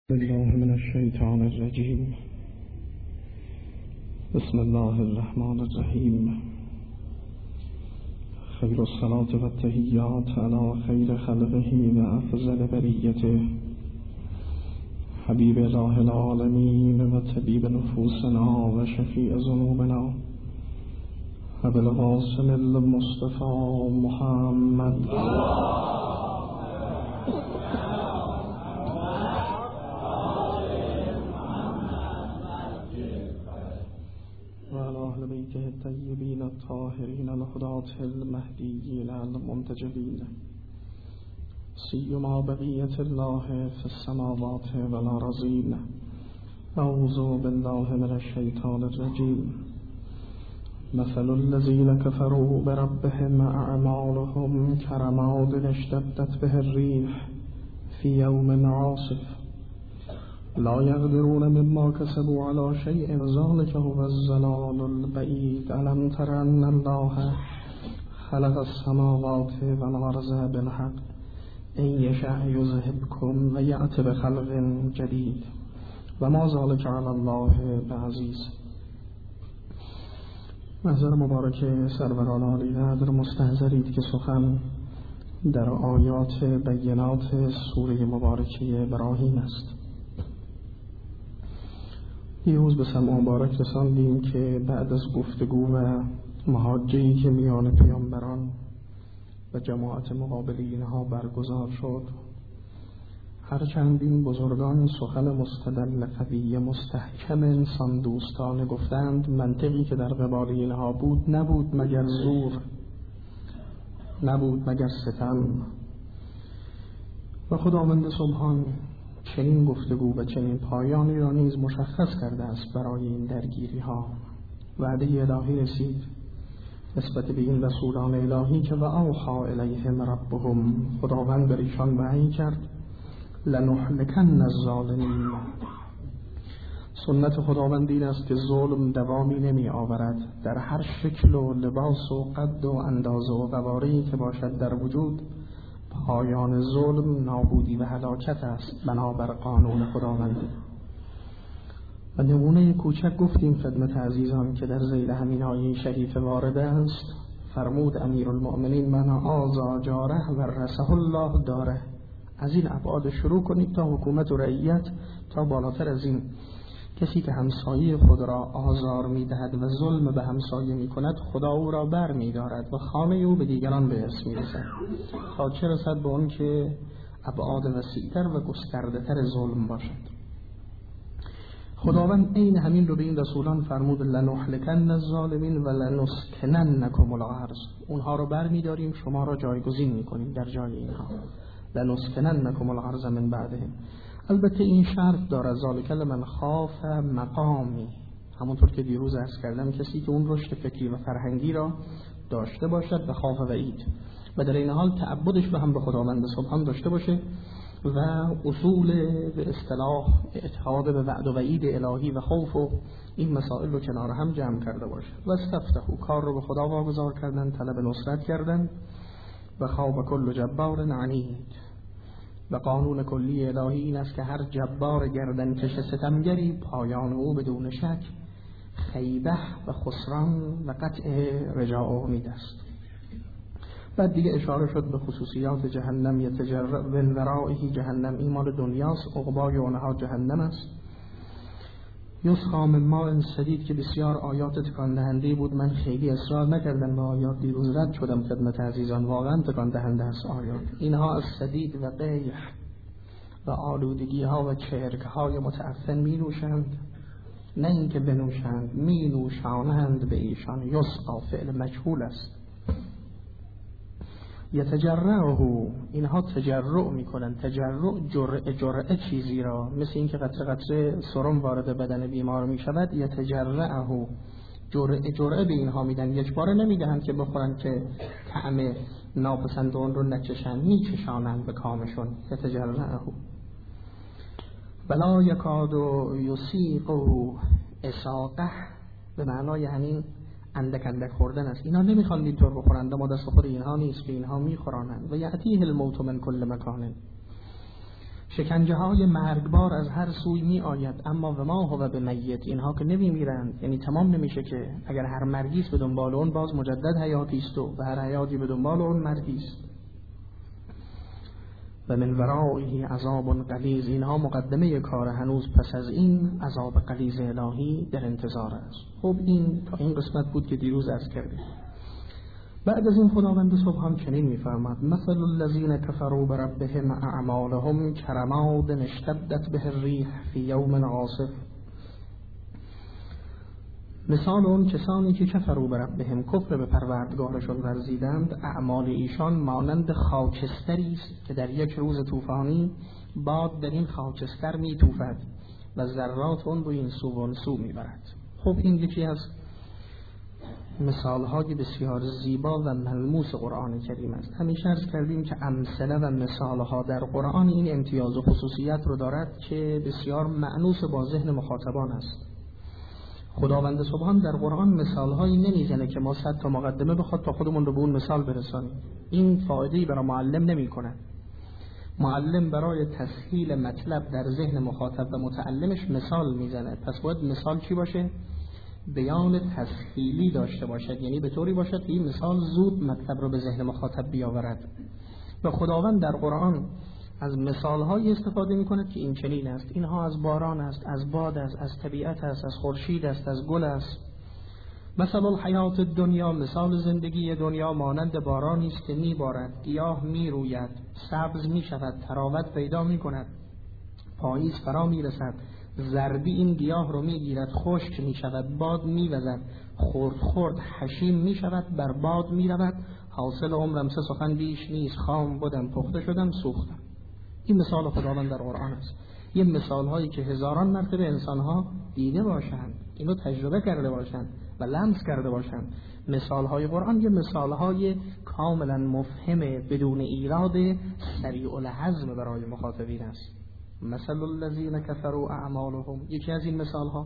بالله من الشیطان الرجیم. بسم الله الرحمن الرحیم. خیر الصلاة و التحیات علی خیر خلقه و افضل بریته حبیب اله العالمین و طبیب نفوسنا و شفیع ذنوبنا ابوالقاسم المصطفى محمد الطيبين الطاهرين الهداة المهديين المنتجبين سيما بقية الله في السماوات والأرضين. أعوذ بالله من الشيطان الرجيم. مثل الذين كفروا بربهم أعمالهم كرماد اشتدت به الريح في يوم عاصف لا يقدرون مما كسبوا على شيء ذلك هو الضلال البعيد. ألم تر أن الله خلق السماوات والأرض بالحق إن يشاء يذهبكم ويأتي بخلق جديد وما ذلك على الله بعزيز. محضر مبارک سروران عالی قدر مستحضرید که سخن در آیات بینات سوره مبارکه ابراهیم است. دیروز به سمع مبارک رساندیم که بعد از گفتگو و محاجه‌ای که میان پیامبران و جماعت مقابل اینها برگزار شد، هرچند این بزرگان سخن مستدل قوی مستحکم انسان دوستانه گفتند، منطقی که در قبال اینها بود نبود مگر زور، نبود مگر ستم. و خداوند سبحان چنین گفتگو و چنین پایانی را نیز مشخص کرده است برای این درگیری ها. وعده الهی رسید نسبت به این رسولان الهی که و اوحی الیهم ربهم، خداوند بر ایشان وحی کرد لنهلکن الظالمین. سنت خداوند این است که ظلم دوامی نمی آورد. در هر شکل و لباس و قد و اندازه و قواره‌ای که باشد در وجود، پایان ظلم نابودی و هلاکت است بنابر قانون خداوند. و نمونه کوچک گفتیم خدمت عزیزان که در ذیل همین آیه شریف وارد است. فرمود امیرالمؤمنین من آذی جاره و رسه الله داره. از این ابعاد شروع کنید تا حکومت و رعیت، تا بالاتر از این. کسی که همسایه خود را آزار می‌دهد و ظلم به همسایه می‌کند، خدا او را بر می‌دارد و خانه او به دیگران به اسم می‌رسد، تا چه رسد به آن که ابعاد وسیع‌تر و گسترده‌تر ظلم باشد. خداوند عین همین رو به این رسولان فرمود لنهلکن الظالمین و لنسکننکم الارض. اونها رو بر می‌داریم، شما را جایگزین می‌کنیم در جای اینها. لنسکننکم الارض من بعدهم. البته این شرط دارد ذالک لمن خاف مقامی، همونطور که دیروز عرض کردم کسی که اون رشد فکری و فرهنگی را داشته باشد و خاف وعید و در این حال تعبدش به هم به خداوند سبحان داشته باشه و اصول به اصطلاح اعتقاد به وعد و وعید الهی و خوف و این مسائل رو کنار هم جمع کرده باشه. و استفتحوا، کار رو به خدا واگذار کردن، طلب نصرت کردن. و خواب کل جبار عنید، و قانون کلی الهی این است که هر جبار گردن کش ستمگری پایان او بدون شک خیبه و خسران و قطع رجاء و امید است. بعد دیگه اشاره شد به خصوصیات جهنم. یتجرع من ورائه جهنم، این مال دنیاست، عقبای اونها جهنم است. یسقی من ماء صدید که بسیار آیات تکان دهنده بود. من خیلی اصرار نکردم به آیات، دیروز رد شدم خدمت عزیزان، واقعا تکان دهنده است آیات. اینها از صدید و قیح و آلودگی ها و چرک های متعفن می نوشند، نه اینکه بنوشند، می نوشانند به ایشان. یسقی فعل مجهول است. یتجرعه، اینها تجرع میکنن. تجرع جرعه چیزی را، مثل اینکه قطره قطره سرم وارد بدن بیمار میشود. یتجرعه، جرعه به اینها میدن، یک باره نمیدهند که بخورن که طعم ناپسند اون رو نچشن، میچشانند به کامشون. یتجرعه ولا یکاد یسیغه اساقه، به معنای همین اندک اندک خوردن است. اینا نمیخوان اینطور بخورند، ما دست خود اینها نیست که اینها میخورانند. و یأتیه الموت من کل مکان، شکنجه های مرگبار از هر سوی می آید، اما و ما هو بمیت، اینها که نمی میرند، یعنی تمام نمیشه که اگر هر مرگیست به دنبال اون باز مجدد حیاتی است و هر حیاتی به دنبال اون مرگی است. و من ورائه عذاب غلیظ، اینها مقدمه کار، هنوز پس از این عذاب غلیظ الهی در انتظار است. خب این تا این قسمت بود که دیروز عرض کردیم. بعد از این خداوند سبحان چنین می‌فرماد: مثل الذین کفروا بربهم اعمالهم کرماد اشتدت به الریح فی یوم عاصف. مثال اون کسانی که کفروا بربهم، کفر به پروردگارشون ورزیدند، اعمال ایشان مانند خاکستری است که در یک روز طوفانی باد در این خاکستر می‌توفد و ذرات اون رو این سو و اون سو می‌برد. خب این یکی از مثال‌های بسیار زیبا و ملموس قرآن کریم است. همیشه عرض کردیم که امثله و مثال‌ها در قرآن این امتیاز و خصوصیت رو دارد که بسیار مأنوس با ذهن مخاطبان است. خداوند سبحان در قرآن مثال‌هایی نمیزنه که ما 100 تا مقدمه بخواد تا خودمون رو به اون مثال برسانیم. این فایده‌ای برای معلم نمی‌کنه. معلم برای تسهیل مطلب در ذهن مخاطب و متعلمش مثال میزنه. پس باید مثال چی باشه؟ بیان تسهیلی داشته باشد، یعنی به طوری باشد که این مثال زود مطلب رو به ذهن مخاطب بیاورد. و خداوند در قرآن از مثال‌هایی استفاده می‌کند که این چنین است. اینها از باران است، از باد است، از طبیعت است، از خورشید است، از گل است. مثل الحیات الدنیا، مثال زندگی دنیا مانند بارانی است که میبارد، گیاه میروید، سبز میشود، تراوت پیدا میکند، پاییز فرا میرسد، زردی این گیاه رو میگیرد، خشک میشود، باد میوزد، خرد خرد حشیم میشود، بر باد میرود، حاصل عمرم سه سخن بیش نیست، خام بودم پخته شدم سوختم. این مثال خداوند در قرآن است. یه مثال هایی که هزاران مرتبه انسان ها دیده باشند، اینو تجربه کرده باشند و لمس کرده باشند. مثال های قرآن یه مثال های کاملا مفهمه، بدون ایراد، سریع الهضم برای مخاطبین است. مثل الذین کفروا اعمالهم، یکی از این مثال ها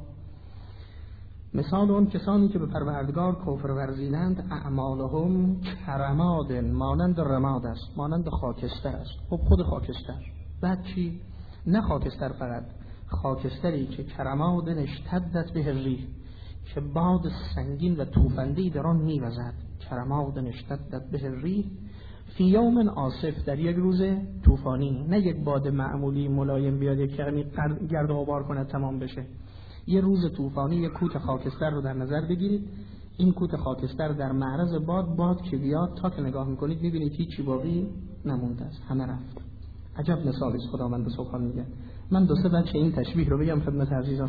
مثال اون کسانی که به پروردگار کفر ورزیدند، اعمالهم کرماد، مانند رماد است، مانند خاکستر است. خب خود خاکستر، بعد چی؟ نه خاکستر فقط، خاکستری که کرماد اشتدت به الریح، که باد سنگین و توفنده‌ای در آن می‌وزد. کرماد اشتدت به الریح فی یوم عاصف، در یک روز طوفانی. نه یک باد معمولی ملایم بیاد یک کمی گرد و غبار کنه تمام بشه. یه روز طوفانی، یک کوت خاکستر رو در نظر بگیرید. این کوت خاکستر در معرض باد که بیاد، تا که نگاه میکنید میبینید هیچی باقی نمونده است، همه رفت. عجب مثالی است خداوند سبحان میگه. من دو سه بچه این تشبیه رو بگم خدمت عزیزان.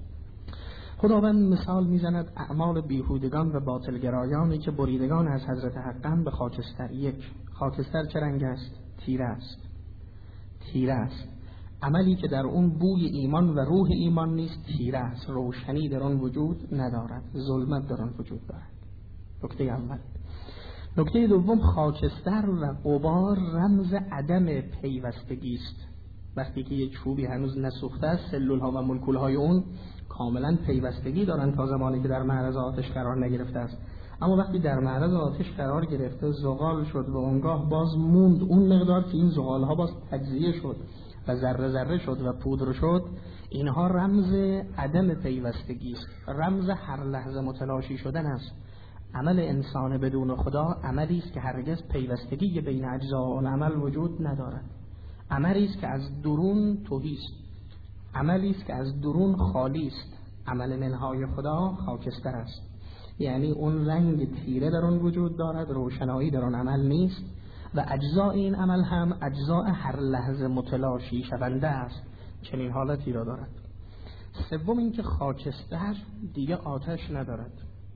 خداوند مثال میزند اعمال بیهودگان و باطلگرایانی که بریدگان از حضرت حقاً به خاکستر. یک، خاکستر چه رنگ است؟ تیره است. تیره است. عملی که در اون بوی ایمان و روح ایمان نیست تیره است، روشنی در آن وجود ندارد، ظلمت در آن وجود دارد. نکته اول. نکته دوم، خاکستر و غبار رمز عدم پیوستگی است. وقتی که یک چوبی هنوز نسوخته است، سلول‌ها و مولکول‌های اون کاملا پیوستگی دارن تا زمانی که در معرض آتش قرار نگرفته است. اما وقتی در معرض آتش قرار گرفته، زغال شد و اونگاه باز موند اون مقدار که این زغال‌ها باز تجزیه شد و ذره ذره شد و پودر شد. اینها رمز عدم پیوستگی است، رمز هر لحظه متلاشی شدن است. عمل انسان بدون خدا عملی است که هرگز پیوستگی بین اجزا آن عمل وجود ندارد. عملی است که از درون تهی است، عملی است که از درون خالی است. عمل منهای خدا خاکستر است، یعنی اون رنگ تیره در آن وجود دارد، روشنایی در آن عمل نیست و اجزاء این عمل هم اجزاء هر لحظه متلاشی شونده است. چنین حالتی را دارد. سوم اینکه خاکستر دیگه آتش ندارد.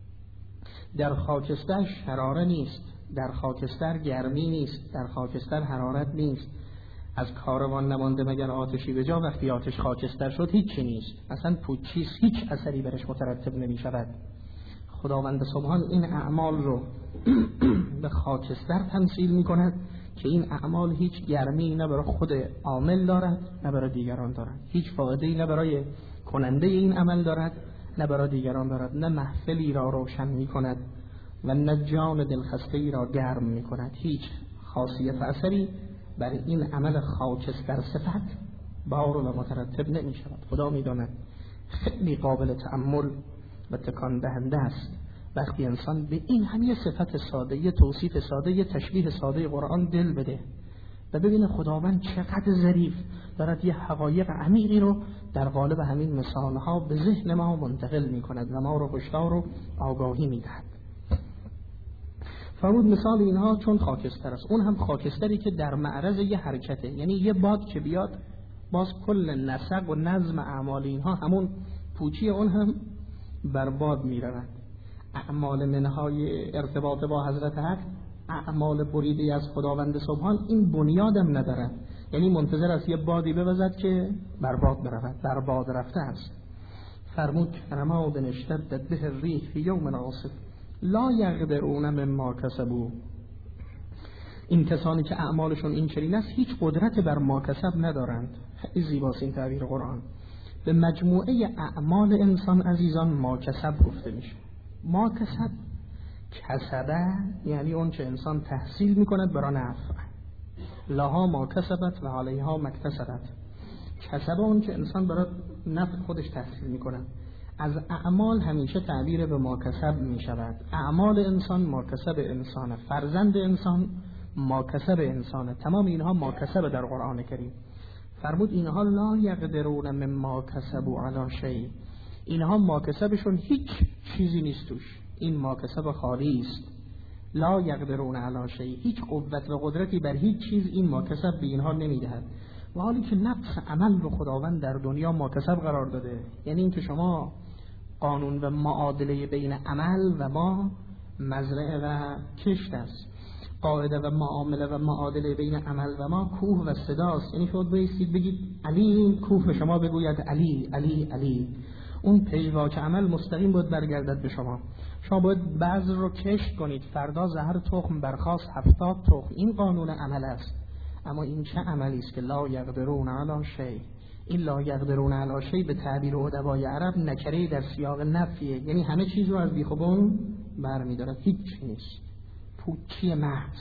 در خاکستر شراره نیست، در خاکستر گرمی نیست، در خاکستر حرارت نیست. از کاروان نمانده مگر آتشی به جا. وقتی آتش خاکستر شد هیچی نیست، اصلا پوچیست، هیچ اثری برش مترتب نمی شود. خداوند سبحان این اعمال رو به خاکستر تمثیل می کند که این اعمال هیچ گرمی نه برای خود عامل دارد نه برای دیگران دارد، هیچ فایده‌ای نه برای کننده این عمل دارد نه برای دیگران دارد، نه محفلی را روشن می کند و نه جان دلخسته‌ای را گرم می کند. هیچ خاصیت و اثری بر این عمل خاکستر صفت بار و مترتب نمی شود. خدا می داند خیلی قابل تأمل و تکان دهنده است وقتی انسان به این همه صفت ساده، یه توصیف ساده، یه تشبیه ساده قرآن دل بده و ببینه خداوند چقدر ظریف دارد یه حقایق عمیقی رو در قالب همین مثالها به ذهن ما منتقل می کند و ما رو هشدار و آگاهی می دهد. فرمود مثال اینها چون خاکستر است، اون هم خاکستری که در معرض یه حرکته، یعنی یه باد که بیاد باز کل نسق و نظم اعمال اینها همون پوچی اون هم بر باد می رود. اعمال منهای ارتباط با حضرت حق، اعمال بریده از خداوند سبحان این بنیادم ندارد، یعنی منتظر است یه بادی بوزد که بر باد برود، بر باد رفته است. فرمود رماد اشتدت به الریح فی یوم عاصف لا یقدرون مما کسبوا. این کسانی که اعمالشون این چنین است هیچ قدرت بر ما کسب ندارند. خیلی زیباست این تعبیر قرآن. به مجموعه اعمال انسان عزیزان ما کسب گفته میشه. ما کسب، کسبه یعنی اون چه انسان تحصیل میکند برای نفع، لها ما کسبت و علیها ما اکتسبت. کسبه اون چه انسان برای نفع خودش تحصیل میکند. از اعمال همیشه تعبیر به ما کسب میشود. اعمال انسان ما کسب انسانه، فرزند انسان ما کسب انسانه، تمام اینها ما کسب در قرآن کریم. فرمود اینها لا یقدرون مما کسبوا علی شیء، اینها ما کسبشون هیچ چیزی نیست توش، این ما کسب خالی است. لا یقدرون علی شیء، هیچ قوت و قدرتی بر هیچ چیز این ما کسب به اینها نمیدهد. و حالی که نفس عمل رو خداوند در دنیا ما کسب قرار داده، یعنی این که شما قانون و معادله بین عمل و ما مزرعه و کشت است، قاعده و معامله و معادله بین عمل و ما کوه و صداست. یعنی شما بایستید بگید علی، کوه به شما بگوید علی علی علی. اون پیواک عمل مستقیم باید برگردد به شما. شما باید بذر رو کشت کنید، فردا زهر تخم برخاست 70 تخم. این قانون عمل است. اما این چه عملی است که لا یقدرون علی شیء. این لا یقدرون علی شیء به تعبیر ادبای عرب نکره در سیاق نفیه، یعنی همه چیز رو از بیخ و بن برمی‌دارد، هیچ نیست، پوچی محض،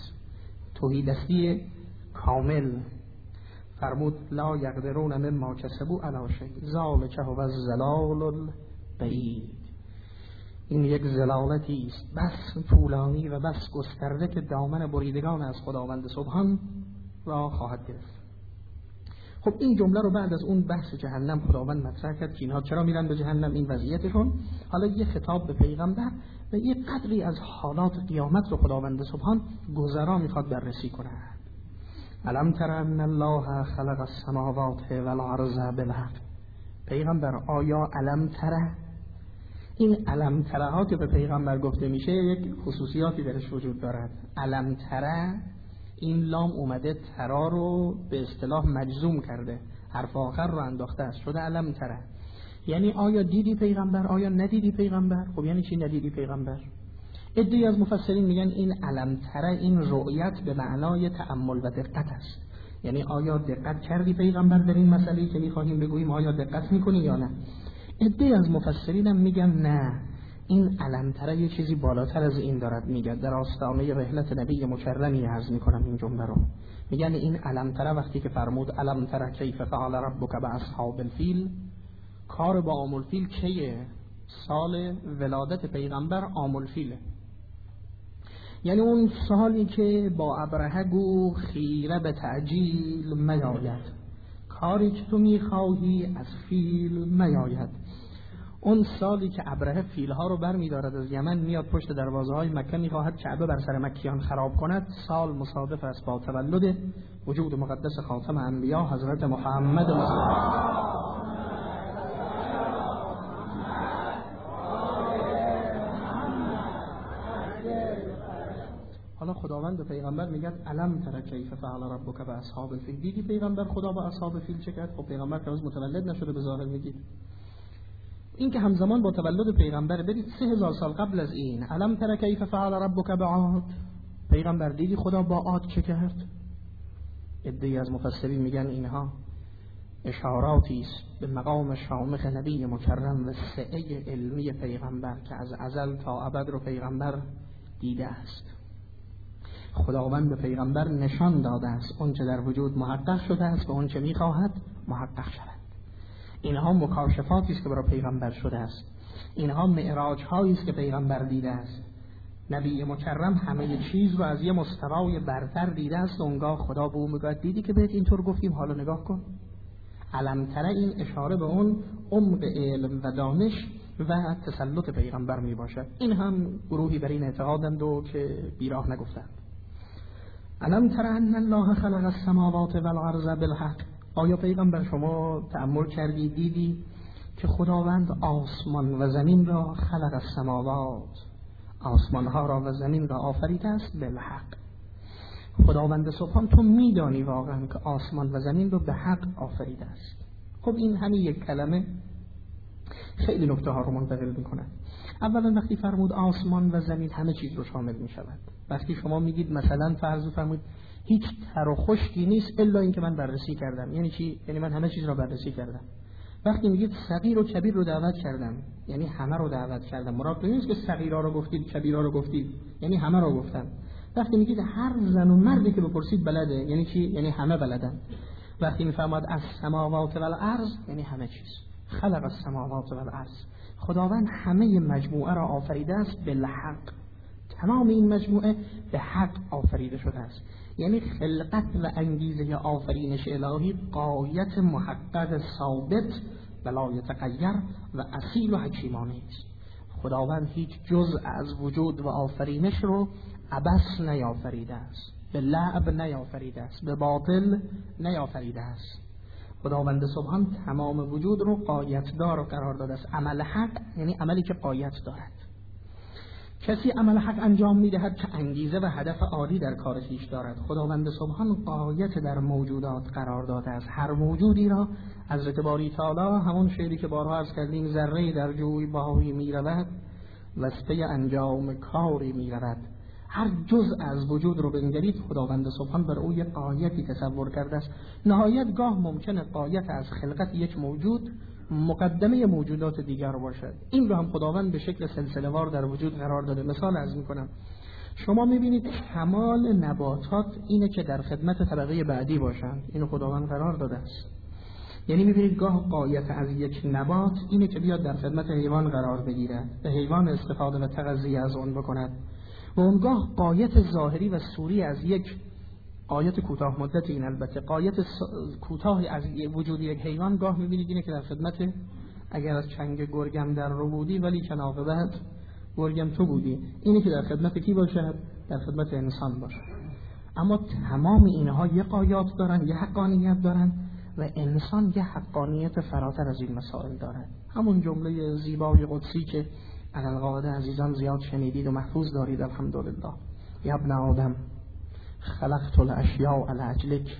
توحیدستی کامل. فرمود لا یقدرون مما کسبوا علی شیء ذلک هو الضلال البعید. این یک ضلالتی است بس طولانی و بس گسترده که دامن بریدگان از خداوند سبحان را خواهد گرفت. خب این جمله رو بعد از اون بحث جهنم خداوند مطرح کرد که اینها چرا میرن به جهنم، این وضعیتشون. حالا یه خطاب به پیغمبر و یه قدری از حالات قیامت رو خداوند سبحان گذرا میخواد بررسی کنه. الم تر ان الله خلق السماوات والارض بالحق. پیغمبر آیا الم تر، این الم تره ها که به پیغمبر گفته میشه یک خصوصیاتی درش وجود دارد. الم تره، این لام اومده ترا رو به اصطلاح مجزوم کرده، حرف آخر رو انداخته است، شده الم تره. یعنی آیا دیدی پیغمبر، آیا ندیدی پیغمبر؟ خب یعنی چی ندیدی پیغمبر؟ عده‌ای از مفسرین میگن این علم تره این رؤیت به معنای تأمل و دقت است. یعنی آیا دقت کردی پیغمبر در این مسئله‌ای که می‌خواهیم بگوییم، آیا دقت می‌کنی یا نه؟ عده‌ای از مفسرین هم میگن نه، این علم تره یه چیزی بالاتر از این دارد میگه. در آستانه رحلت نبی مکرمی عرض میکنم این جمله رو. میگن این علم تره وقتی که فرمود علم تره کیف فعل ربک باصحاب الفیل، کار با عام الفیل کیه؟ سال ولادت پیغمبر عام الفیله. یعنی اون سالی که با ابرهه گو خیره به تعجیل میاید، کاری که تو میخواهی از فیل میاید. اون سالی که ابرهه فیلها رو بر میدارد از یمن میاد پشت دروازه های مکه، میخواهد کعبه بر سر مکیان خراب کند، سال مصادف است با تولد وجود مقدس خاتم انبیا حضرت محمد مصطفی. حالا خداوند به پیغمبر میگه الم تر کیف فعل ربک باصحاب الفیل. دیدی پیغمبر خدا با اصحاب فیل چه کرد؟ خب پیغمبر که متولد نشده به ظاهر میگید. این که همزمان با تولد پیغمبر برید 3000 سال قبل از این، الم تر کیف فعل ربک بعاد، پیغمبر دیدی خدا با عاد چه کرد؟ عده‌ای از مفسرین میگن اینها اشاراتی است به مقام شامخ نبی مکرم و سعه علمی پیغمبر که از ازل تا ابد رو پیغمبر دیده است. خداوند به پیغمبر نشان داده است اون چه در وجود محقق شده است و اون چه میخواهد محقق شوند. اینها مکاشفاتی است که برای پیغمبر شده است، اینها معراج هایی است که پیغمبر دیده است. نبی مکرم همه چیز رو از یه مستوای برتر دیده است. اونگاه خدا به اون میگه دیدی که بهت اینطور گفتیم، حالا نگاه کن. علم تره، این اشاره به اون عمق علم و دانش و تسلط پیغمبر می باشد. این هم گروهی بر این اعتقادند و که بیراه نگفتند. علم تره ان الله خلق السماوات والارض بالحق. آیا پیغمبر شما تأمل کردی دیدی که خداوند آسمان و زمین را خلق السماوات، آسمان ها را و زمین را آفریده است بالحق. خداوند سبحان تو میدانی واقعا که آسمان و زمین رو به حق آفریده است. خب این همین یک کلمه خیلی نکته ها رو منتقل میکنه. اولا وقتی فرمود آسمان و زمین همه چیز رو شامل میشود. وقتی شما میگید مثلا فرض فرمود هیچ تر و خشکی نیست الا اینکه من بررسی کردم، یعنی چی؟ یعنی من همه چیز رو بررسی کردم. وقتی میگید صغیر و کبیر رو دعوت کردم، یعنی همه رو دعوت کردم. مراد نیست که صغیرا رو گفتید کبیرا رو گفتید، یعنی همه رو گفتم. وقتی میگید هر زن و مردی که بپرسید بلده، یعنی چی؟ یعنی همه بلدن. وقتی میفرماد السماوات والارض، یعنی همه چیز. خلق السماوات والارض، خداوند همه مجموعه را آفریده است بالحق. تمام این مجموعه به حق آفریده شده است. یعنی خلقت و انگیزه آفرینش الهی غایت محقق ثابت ولا یتغیر و اصیل و حکیمانه است. خداوند هیچ جزء از وجود و آفرینش رو عبث نیافریده است، به لعب نیافریده است، به باطل نیافریده است. خداوند سبحان تمام وجود رو غایتدار قرار داده است. عمل حق یعنی عملی که غایت دارد. کسی عمل حق انجام میدهد که انگیزه و هدف عالی در کار خویش دارد. خداوند سبحان غایت در موجودات قرار داده است. هر موجودی را حضرت باری تعالی، همون شعری که بارها عرض کردیم، ذره در جوی باهی میرود وسته انجام کاری میرود. هر جزء از وجود رو بنگرید خداوند سبحان بر او یک غایتی تصور کرده است. نهایت گاه ممکنه غایت از خلقت یک موجود مقدمه موجودات دیگر باشد. این رو هم خداوند به شکل سلسله وار در وجود قرار داده. مثال عرض میکنم، شما میبینید کمال نباتات اینه که در خدمت طبقه بعدی باشند. اینو خداوند قرار داده است. یعنی میبینید گاه غایت از یک نبات اینه که بیاد در خدمت حیوان قرار بگیرد، به حیوان استفاده و تغذیه از اون بکند. و اونگاه غایت ظاهری و صوری از یک غایت کوتاه مدت، این البته غایت کوتاهی از وجود یک حیوان گاه میبینید اینه که در خدمت، اگر از چنگ گرگم در رو بودی ولی که عاقبت گرگم تو بودی، اینه که در خدمت کی باشد؟ در خدمت انسان باشد. اما تمام اینها یه غایات دارن، یه حقانیت دارن و انسان یه حقانیت فراتر از این مسائل داره. همون جمله زیبای قدسی که القاعده عزیزان زیاد شنیدید و محفوظ دارید الحمدلله. یا ابن آدم خلقت الاشیاء لاجلک،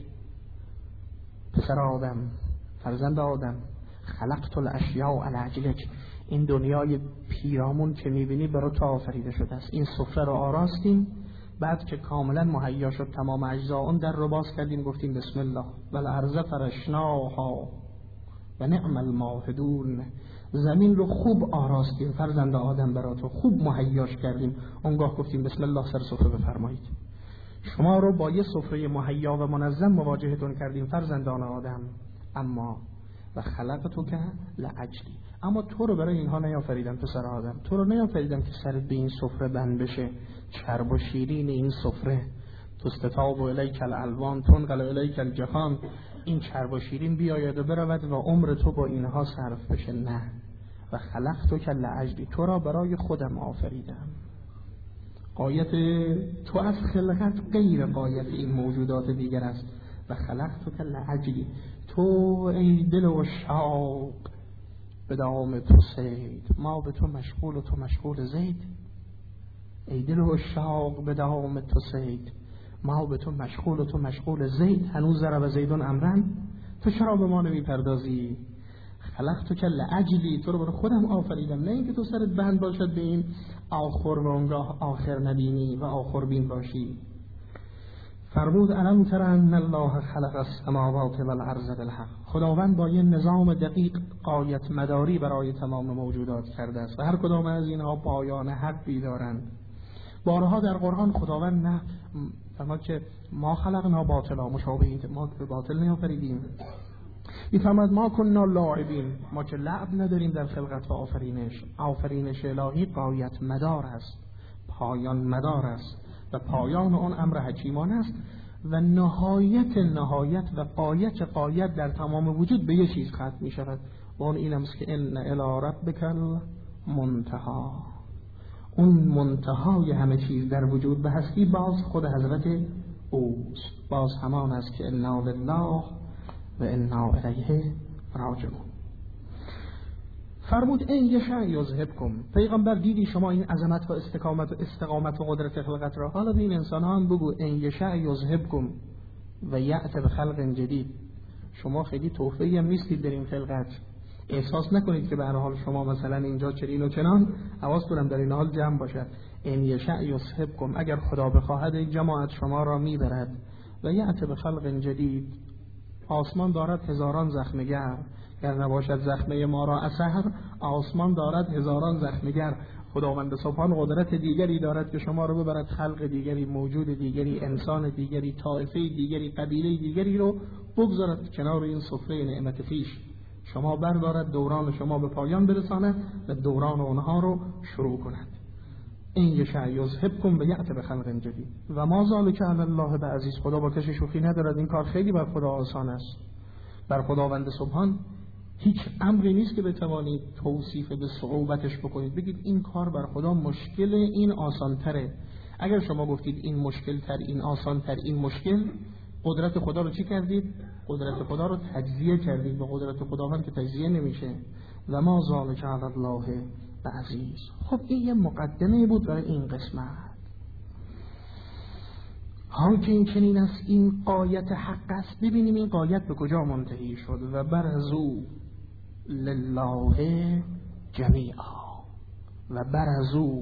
پسر آدم، فرزند آدم، خلقت الاشیاء لاجلک، این دنیای پیرامون که میبینی برای تو آفریده شده است. این سفره رو آراستیم، بعد که کاملا مهیا شد تمام اجزا اون در رو باز کردیم، گفتیم بسم الله والارض فرشناها و نعم الماهدون، زمین رو خوب آراستیم فرزند آدم برای تو، خوب مهیاش کردیم. اونگاه گفتیم بسم الله سر سفره بفرمایید. شما رو با یه سفره مهیا و منظم مواجهتون کردیم فرزندان آدم. اما و خلقتک لاجلی، اما تو رو برای اینها نیافریدم پسر آدم. تو رو نیافریدم که سرت به این سفره بند بشه، چرب و شیرین این سفره، تستتاب الیک الالوان تنقل الیک الجفان، این چرب و شیرین بیاید و برود و عمر تو با اینها صرف بشه. نه، و خلقتک لاجلی، تو را برای خودم آفریدم. غایت تو از خلقت غیر غایت این موجودات دیگر است. و خلقتک لاجلی، تو ای دل و شوق به دام تو صید، ما به تو مشغول و تو مشغول زید. ای دل و شوق به دام تو صید، ما به تو مشغول و تو مشغول زید. هنوز ضرب زیدون امرن، تو چرا به ما نمی پردازی؟ خلقتک لاجلی، تو رو برای خودم آفریدم، نه اینکه تو سرت بند باشد به این آخر و اونگاه آخر نبینی و آخر بین باشی. فرمود الم تر ان الله خلق السماوات والارض بالحق، خداوند با یه نظام دقیق غایت مداری برای تمام موجودات کرده است و هر کدام از اینها پایان حقی دارند. بارها در قرآن خداوند نه فرمود که ما خلقنا باطلا، مشابه این ما به باطل نیافریدیم. میفهمد ما کننا لاعبین، ما که لعب نداریم در خلقت و آفرینش الهی غایت مدار است، پایان مدار است و پایان اون امر حکیمانه است و نهایت و غایت در تمام وجود به یه چیز ختم می شود و اون این است که ان الی ربک المنتهی، اون منتهای همه چیز در وجود به هستی باز خود حضرت اوست، باز همان است که انا لله و انا الیه راجعون. فرمود این یشاء یذهبکم، پیغمبر دیدی شما این عظمت و استقامت و قدرت خلقت را، حالا به این انسان ها هم بگو این یشاء یذهبکم و یأتی بخلق جدید. شما خیلی توفیقی هم نیستید در این خلقت، احساس نکنید که به هر حال شما مثلا اینجا چنین و چنان، حواستون در این حال جمع باشد. این یشاء یذهبکم، اگر خدا بخواهد این جماعت شما را میبرد و یأتی بخلق جدید. آسمان دارد هزاران زخمگر، گر نباشد زخمه ما را اثر، آسمان دارد هزاران زخمگر. خداوند سبحان قدرت دیگری دارد که شما رو ببرد خلق دیگری، موجود دیگری، انسان دیگری، طائفه دیگری، قبیله دیگری رو بگذارد کنار این سفره نعمت خویش، شما بردارد، دوران شما به پایان برساند و دوران اونها رو شروع کند. این یشاء یذهبکم و یأتی بخلق جدید و ما ذلک علی الله بعزیز. خدا با کسی شوخی ندارد، این کار خیلی بر خدا آسان است. بر خداوند سبحان هیچ امری نیست که بتوانید توصیف به صعوبتش بکنید، بگید این کار بر خدا مشکل، این آسان تره. اگر شما گفتید این مشکل تر، این آسان تر، این مشکل، قدرت خدا رو چی کردید؟ قدرت خدا رو تجزیه کردید و قدرت خداوند که تجزیه نمیشه. و ما ذلک علی الله بعزیز. خب این یه مقدمه بود برای این قسمت. حال که این چنین است، این غایت حق است، ببینیم این غایت به کجا منتهی شد. و برزوا لله جمیعا، و برزوا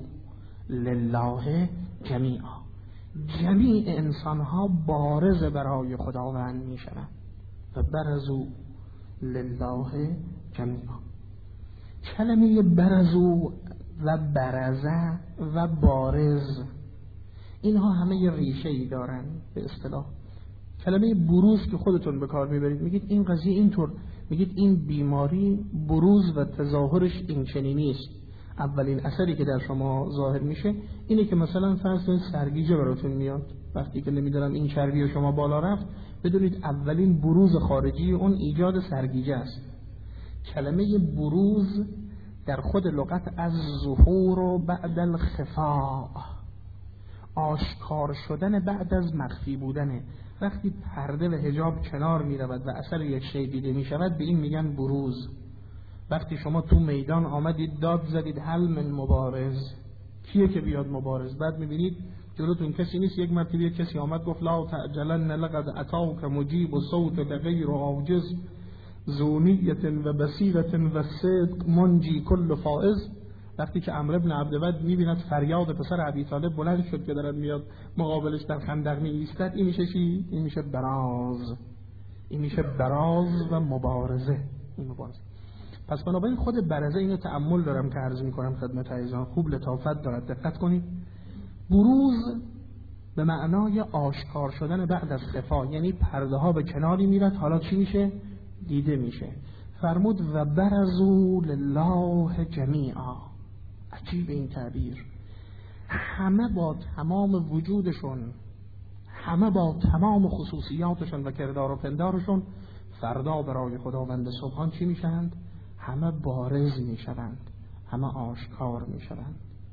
لله جمیعا، جمیع انسان ها بارز برای خداوند می شوند. و برزوا لله جمیعا، کلمه برزو و برزه و بارز اینها همه ریشه ای دارن. به اصطلاح کلمه بروز که خودتون به کار میبرید، میگید این قضیه اینطور، میگید این بیماری بروز و تظاهرش این چنینی است. اولین اثری که در شما ظاهر میشه اینه که مثلا فرض سرگیجه براتون میاد، وقتی که نمیدونم این چربی شما بالا رفت، بدونید اولین بروز خارجی اون ایجاد سرگیجه است. کلمه بروز در خود لغت از ظهور و بعد الخفاء، آشکار شدن بعد از مخفی بودنه. وقتی پرده و حجاب کنار می رود و اثر یک شی دیده می شود، به این میگن بروز. وقتی شما تو میدان آمدید داد زدید هل من مبارز، کیه که بیاد مبارز؟ بعد می بینید جلوتون کسی نیست. یک مرتبه کسی آمد گفت لا تعجلن لقد اتاک مجیب و صوت بغیر عاجز زونیت و بصیرت و صدق منجی کل فائز. وقتی که عمرو بن عبدود میبیند فریاد پسر ابی طالب بلند شد که دارد میاد مقابلش در خندق میایستد، این میشه چی؟ این میشه براز، این میشه براز و مبارزه. این مبارزه. پس بنابراین خود برزه اینو تأمل دارم که عرض میکنم خدمت عزیزان، خوب لطافت دارد، دقت کنید. بروز به معنای آشکار شدن بعد از خفا، یعنی پرده ها به کناری میرد، حالا چی میشه؟ دیده میشه. فرمود و برزوا لله جمیعا. عجیب این تعبیر. همه با تمام وجودشون، همه با تمام خصوصیاتشون و کردار و پندارشون فردا برای خداوند سبحان چی میشند؟ همه بارز میشوند، همه آشکار میشوند.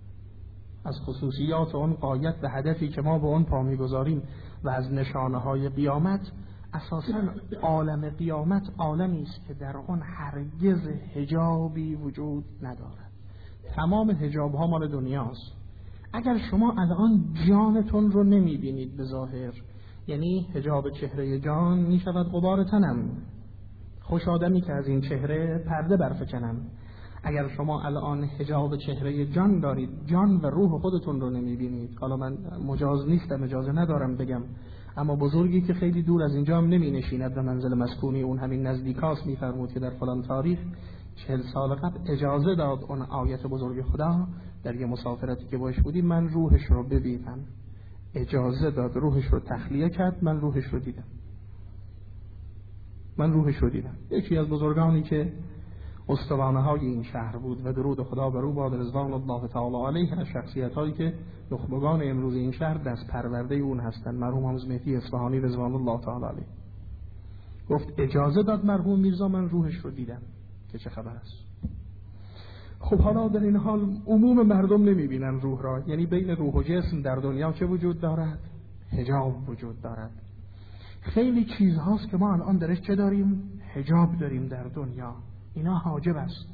از خصوصیات اون غایت به هدفی که ما به اون پا میگذاریم و از نشانه های قیامت، اساساً عالم قیامت عالمی است که در آن هرگز حجابی وجود ندارد. تمام حجاب ها مال دنیاست. اگر شما الان جانتون رو نمیبینید به ظاهر، یعنی حجاب چهره جان میشود غبار تنم، خوش آدمی که از این چهره پرده برفکنم. اگر شما الان حجاب چهره جان دارید، جان و روح خودتون رو نمیبینید، حالا من مجاز نیستم، اجازه ندارم بگم، اما بزرگی که خیلی دور از اینجا هم نمی نشیند و منزل مسکونی اون همین نزدیکاست میفرمود که در فلان تاریخ 40 سال قبل اجازه داد اون آیت بزرگ خدا در یه مسافرتی که باش بودیم من روحش رو ببینم، اجازه داد، روحش رو تخلیه کرد، من روحش رو دیدم. من روحش رو دیدم. یکی از بزرگانی که استوانه های این شهر بود و درود خدا بر او باد رضوان الله تعالی علیه، از شخصیت هایی که نخبگان امروز این شهر دست پرورده اون هستند، مرحوم حافظ مهدی اصفهانی رضوان الله تعالی علیه. گفت اجازه داد مرحوم میرزا من روحش رو دیدم که چه خبر است. خب حالا در این حال عموم مردم نمیبینن روح را، یعنی بین روح و جسم در دنیا چه وجود دارد؟ حجاب وجود دارد. خیلی چیزهاست که ما الان درش چه داریم؟ حجاب داریم در دنیا. اینا حاجب است.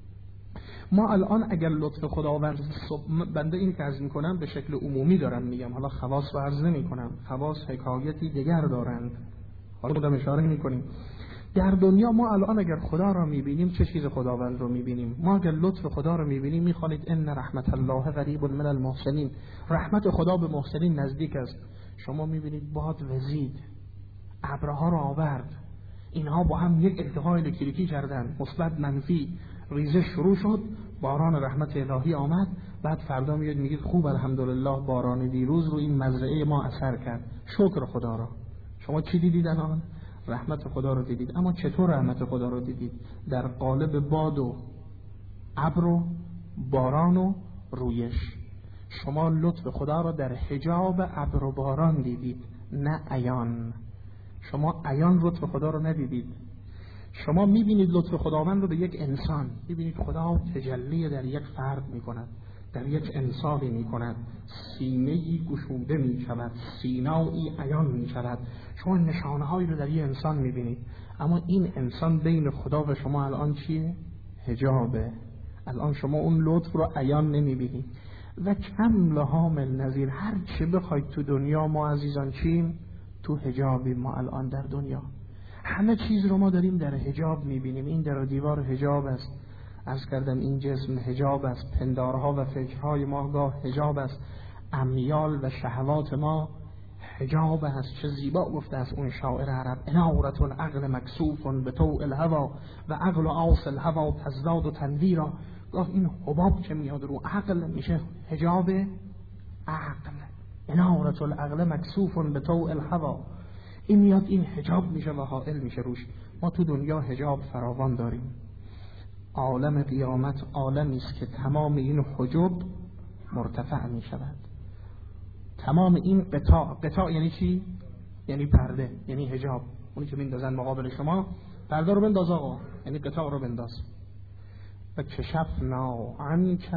ما الان اگر لطف خداوند، بنده این که عرض میکنم به شکل عمومی دارم میگم، حالا خواص رو عرض نمی کنم، خواص حکایتی دیگر دارند، حالا بودم اشاره میکنیم. در دنیا ما الان اگر خدا را میبینیم چه چیز خداوند رو میبینیم؟ ما اگر لطف خدا رو میبینیم میخوانید ان رحمت الله قریب من المحسنین، رحمت خدا به محسنین نزدیک است. شما میبینید باد وزید، ابرها رو آورد، اینها با هم یک التقاء الکتریکی کردن، مثبت منفی، ریزش شروع شد، باران رحمت الهی آمد. بعد فردا میاد میگید خوب الحمدلله باران دیروز رو این مزرعه ما اثر کرد، شکر خدا را. شما چی دیدید الان؟ رحمت خدا رو دیدید. اما چطور رحمت خدا رو دیدید؟ در قالب باد و ابر و باران و رویش. شما لطف خدا رو در حجاب ابر و باران دیدید، نه عیان. شما عیان لطف خدا رو ندیدید. شما میبینید لطف خداوند رو به یک انسان، میبینید خدا تجلی در یک فرد میکند، در یک انسانی میکند، سینه‌ای گشوده میشود، سینایی عیان میشود. شما نشانه هایی رو در یک انسان میبینید، اما این انسان بین خدا و شما الان چیه؟ حجابه. الان شما اون لطف رو عیان نمیبینید. و کم لهام نظیر، هر چه بخواید تو دنیا ما عزیزان چیم؟ تو حجابی. ما الان در دنیا همه چیز رو ما داریم در حجاب میبینیم. این در و دیوار حجاب است، عرض کردم این جسم حجاب است، پندارها و فکرهای ما گاه حجاب است، امیال و شهوات ما حجاب است. چه زیبا گفته است اون شاعر عرب: انارة العقل مکسوف به طوع الهوا و عقل عاص الهوا تزداد و تنویرا. گاه این حباب که میاد رو عقل میشه حجاب عقل. انارة العقل مکسوف به طوع الهوا، این میاد این حجاب میشه و حائل میشه روش. ما تو دنیا حجاب فراوان داریم. عالم قیامت عالمی است که تمام این حجاب مرتفع می شود. تمام این قطاع یعنی چی؟ یعنی پرده، یعنی حجاب. اونی که میندازن مقابل شما، پرده رو بنداز آقا، یعنی قطاع رو بنداز. و کشفنا عنک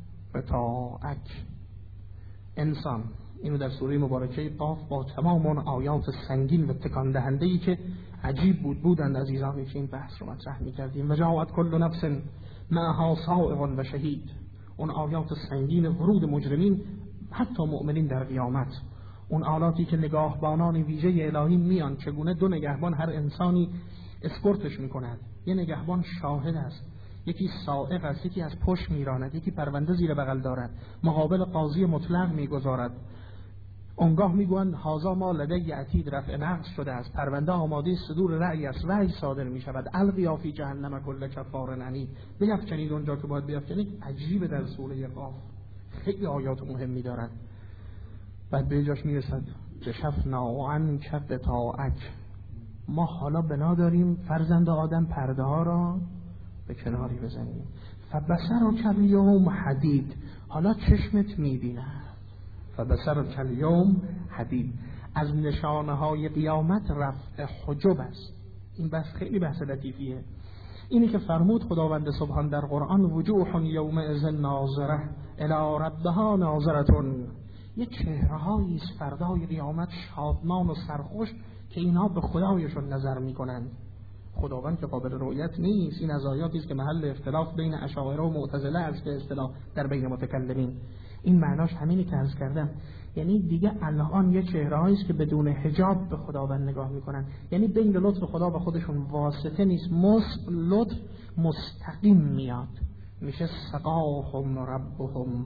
غطاءک. انسان، اینو در سوره مبارکه قاف با تمام اون آیات سنگین و تکان دهنده‌ای که عجیب بودند عزیزانی که این بحث رو مطرح می‌کردیم. و جاءت کل نفس معها سائق و شهید. اون آیات سنگین ورود مجرمین، حتی مؤمنین در قیامت. اون آلاتی که نگاهبانان ویژه الهی میان، چگونه دو نگهبان هر انسانی اسکورتش می‌کنند. یه نگهبان شاهد است، یکی سائق است، یکی از پشت میراند، یکی پرونده زیر بغل دارد، مقابل قاضی مطلق میگذارد. اونگاه میگویند هازا ما لدی عتید، رفع نقص شده است، پرونده آماده صدور رأی است، رأی صادر می شود. القیا فی جهنم کل کفار عنید، بیفکنید اونجا که باید بیفکنید. عجیبه در سوره قاف خیلی آیات مهمی دارد. بعد به جاش میرسد کشفنا عنک غطاءک. ما حالا بنا داریم فرزند آدم پرده ها را به کناری بزنیم. فبصرک الیوم حدید، حالا چشمت میبیند. فبصرک الیوم حدید. از نشانه های قیامت رفع حجب است. این بحث خیلی بحث لطیفیه. اینی که فرمود خداوند سبحان در قرآن: وجوه یومئذ ناظره الی ربها ناظرة. یه چهره‌هایی است فردای قیامت شادمان و سرخوش که اینا به خدایشون نظر میکنند. خداوند که قابل رؤیت نیست. این از آیاتی است که محل اختلاف بین اشاعره و معتزله است به اصطلاح در بین متکلمین. این معناش همینی که عرض کردم، یعنی دیگه الان یه چهره‌هایی است که بدون حجاب به خداوند نگاه میکنن، یعنی بین لطف خدا و خودشون واسطه نیست، لطف مستقیم میاد. میشه سقاهم ربهم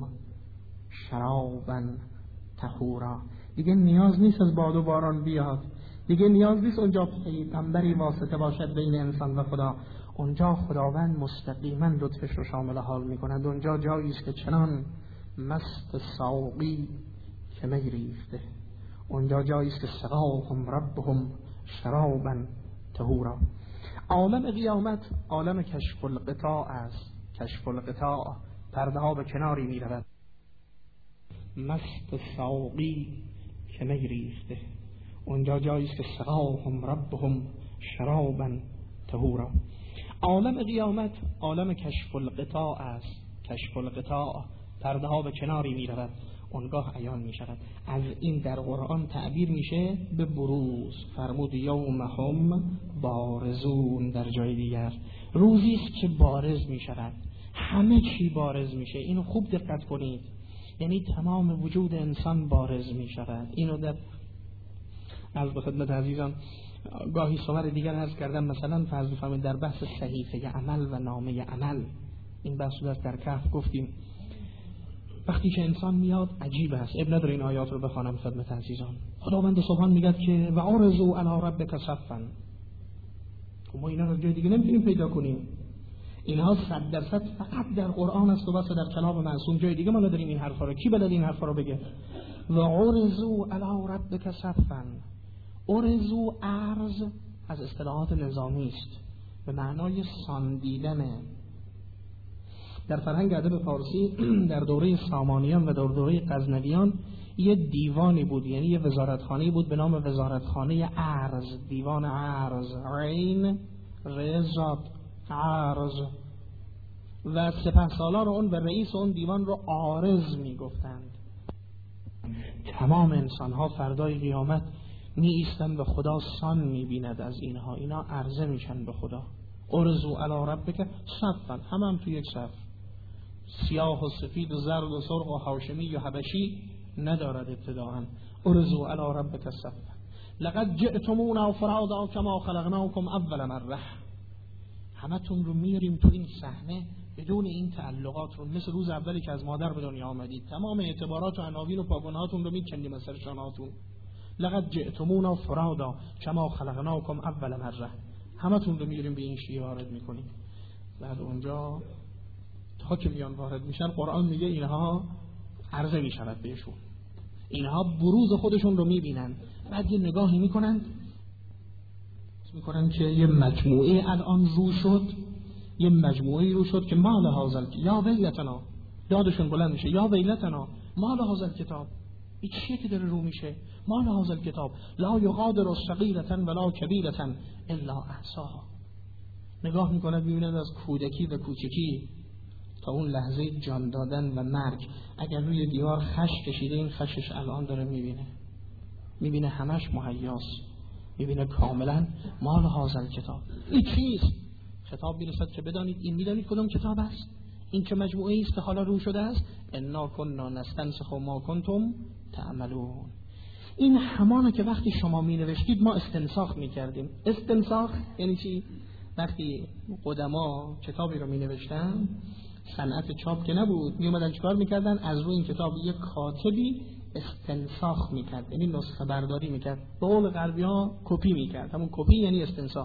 شرابا طهورا. دیگه نیاز نیست از باد و باران بیاد، دیگه نیاز نیست اونجا پیغمبری واسطه باشد بین انسان و خدا. اونجا خداوند مستقیما لطفش رو شامل حال میکند. اونجا جایی است که چنان مست ساقی که می ریخته. اونجا جایی است که سقاهم ربهم شرابا طهورا. عالم قیامت عالم کشف القطاع است. کشف القطاع، پرده ها به کناری می رود. مست ساقی که می ریخته، اونجا جایی است که سقاهم ربهم شرابا طهورا. عالم قیامت عالم کشف القطاع است. کشف القطاع، پرده ها به کناری می رود، اونگاه عیان می شود. از این در قرآن تعبیر میشه به بروز. فرمود یوم هم بارزون در جای دیگر. روزی است که بارز می شود، همه چی بارز میشه. اینو خوب دقت کنید، یعنی تمام وجود انسان بارز می شود. اینو در از به خدمت عزیزان گاهی صور دیگر عرض کردم. مثلا فرض بفرمایید در بحث صحیفه عمل و نامه عمل، این بحث رو در کهف گفتیم. وقتی که انسان میاد عجیب است. ابن نداره این آیات رو بخوانم خدمت عزیزان. خداوند سبحان میگه که و عرضوا علی ربک صفا. ما اینا رو جای دیگه نمیتونیم پیدا کنیم. اینها 100% فقط در قرآن است و بس در کلام معصوم. جای دیگه ما نداریم این حرفا رو. کی بلد این حرفا رو بگه؟ و عرضوا علی ربک صفا. عرضوا، عرض از اصطلاحات نظامی است، به معنای ساندیدنه. در فرهنگ ادب فارسی در دوره سامانیان و در دوره غزنویان یه دیوانی بود، یعنی یه وزارتخانه‌ای بود به نام وزارتخانه عرض. دیوان عرض، عین رضا عرض. و سپهسالار اون و رئیس اون دیوان رو عارض میگفتند. تمام انسان‌ها فردای قیامت می ایستن به خدا، سان می‌بیند از اینها. اینا عرضه میشن به خدا. عرضوا علی ربک صفا، هم تو یک صف. سیاه و سفید و زرد و سرخ و هاشمی و حبشی ندارد ابتداءً. عرضوا علی ربک صفا لقد جئتمونا فرادا کما خلقناکم اول مره. همتون رو میاریم تو این صحنه بدون این تعلقات رو، مثل روز اولی که از مادر به دنیا آمدید. تمام اعتبارات و عناوین و پاگونهاتون رو میکندیم از سر شانهاتون. لقد جئتمونا فرادا کما خلقناکم اول مره. همتون رو میاریم به این شیعه وارد میکنیم. بعد اونجا تا که میان وارد میشن، قرآن میگه اینها عرضه میشود بهشون، اینها بروز خودشون رو میبینن. بعد یه نگاهی میکنن که یه مجموعه الان رو شد، یه مجموعه رو شد که ما لهذا یا ویلتنا، یادشون بلند میشه یا ویلتنا ما لهذا الکتاب. این چیه که داره رو میشه؟ ما لهذا الکتاب لا یغادر صغیرة ولا کبیرة الا احصاها. نگاه میکنه میبینه از کودکی و کوچکی تا اون لحظه جان دادن و مرگ. اگر روی دیوار خش کشیده، این خشش الان داره میبینه همش مهیاست، میبینه کاملا ما لهذا الکتاب. این چیست؟ خطاب میرسد که بدانید این میدانید کدوم کتاب است؟ این که مجموعه است که حالا رو شده است. انا کنا نستنسخ ما کنتم تعملون. این همانه که وقتی شما می نوشتید ما استنساخ می کردیم. استنساخ یعنی چی؟ وقتی قدما کتابی رو می نوشتن، صنعت چاپ که نبود، می اومدن چیکار می کردن؟ از روی این کتاب یک کاتبی استنساخ می کرد، یعنی نسخه برداری می کرد. به قول غربی ها کپی می کرد. همون کپی یعنی استنساخ.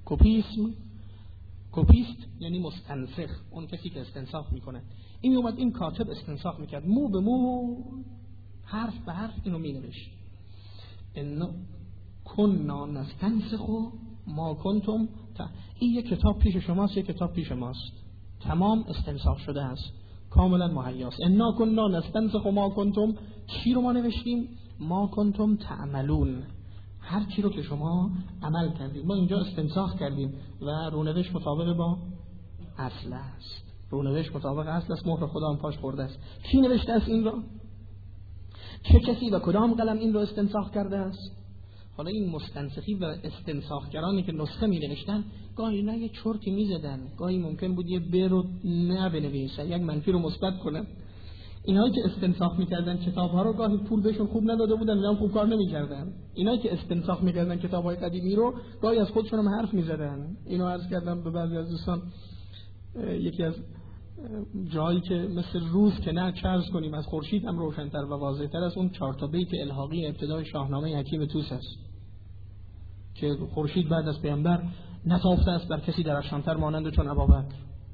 کپیست یعنی مستنسخ، اون کسی که استنساخ میکنه. این اومد این کاتب استنساخ میکرد، مو به مو، حرف به حرف اینو مینوشت. ان کنا نستنسخ ما کنتم. این یک کتاب پیش شماست، یک کتاب پیش ماست، تمام استنساخ شده است، کاملا مهیاست. انا کنا نستنسخ ما کنتم. چی رو ما نوشتیم؟ ما کنتم تعملون، هر چی رو که شما عمل کردید. ما اینجا استنساخ کردیم و رونوشت مطابق با اصل است. رونوشت مطابق اصل است، مهر خدا هم پاش خورده است. کی نوشته است این را؟ چه کسی و کدام قلم این رو استنساخ کرده است؟ حالا این مستنسخی و استنساخگرانی که نسخه می نوشتن، گاهی نه یه چرتی می زدن، گاهی ممکن بود یه ب رو نه بنویسن، یک منفی رو مثبت کنن. اینایی که استنساخ میکردن کتاب‌ها رو گاهی پول بهشون خوب نداده بودن، اینا خوب کار نمی‌کردن. اینایی که استنساخ میکردن کتاب‌های قدیمی رو گاهی از خودشون هم حرف می‌زدن. اینو عرض کردم به بعضی از دوستان. یکی از جایی که مثل روز که نه چرز کنیم از خورشید هم روشن‌تر و واضح‌تر از اون 4 تا بیت الحاقی ابتدای شاهنامه حکیم طوس است که خورشید بعد از پیامبر نتافته است بر کسی درخشان‌تر مانند چون ابابکر.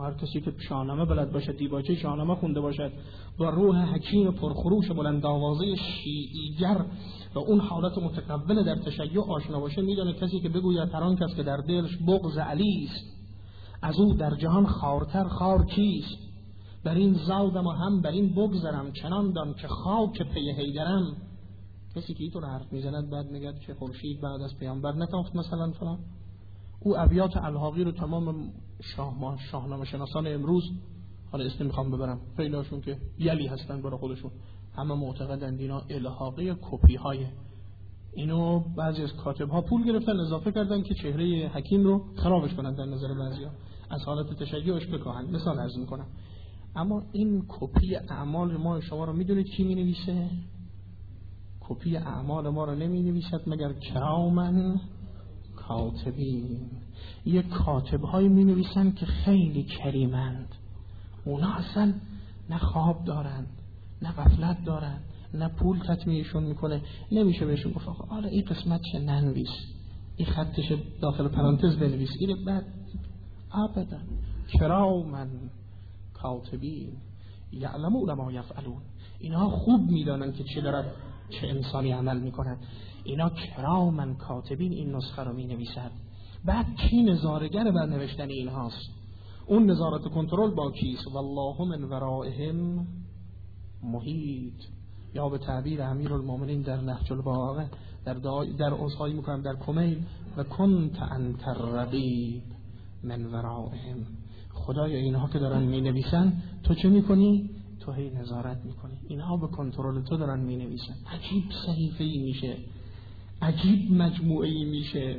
هر کسی که شاهنامه بلد باشد، دیباچه شاهنامه خونده باشد و روح حکیم پرخروش بلند آوازه شیعیگر و اون حالت متقبل در تشیع آشنا باشه، میدونه کسی که بگوید هر آن کس که در دلش بغض علی است، از او در جهان خارتر خار کیست. بر این زادم و هم بر این بگذرم، چنان دان که خاک پی حیدرم. کسی که اینطور حرف میزند بعد میگه که خورشید بعد از پیامبر نتافت مثلا فلان. او ابیات الحاقی رو تمام شاهنامه شناسان امروز، حالا اسم میخوام ببرم، خیلی‌هاشون که یلی هستن برای خودشون، همه معتقدن اینا الحاقی کپی های. اینو بعضی از کاتب‌ها پول گرفتن اضافه کردن که چهره حکیم رو خرابش کنن، در نظر بعضیا از حالت تشیعش بکاهن، مثال عرض میکنم. اما این کپی اعمال ما شما رو میدونید کی مینویسه؟ کپی اعمال ما رو نمینویسد مگر کرامن کاتبین. یک کاتب‌هایی مینویسن که خیلی کریمند، اونا اصلا نه خواب دارن نه غفلت دارن نه پول تطمیعشون میکنه. نمیشه بهشون گفت آقا حالا این قسمت چه ننویس، این خطش داخل پرانتز بنویس، این بعد ابدا. کرامن کاتبین یعلمون ما یفعلون. اینها خوب میدانن که چه انسانی عمل میکنن. اینا کرامن کاتبین این نسخه رو مینویسن. بعد کی نظارگر بر نوشتن اینهاست؟ اون نظارت کنترل با کیست؟ والله من ورائهم محیط. یا به تعبیر امیرالمومنین در نهج البلاغه در عذرخواهی میکنم در کمیل، و کنت انت الرقیب من ورائهم. خدای اینها که دارن مینویسن تو چه میکنی؟ تو هی نظارت میکنی. اینها به کنترل تو دارن مینویسن. عجیب صحیفه‌ای میشه، عجیب مجموعه‌ای میشه،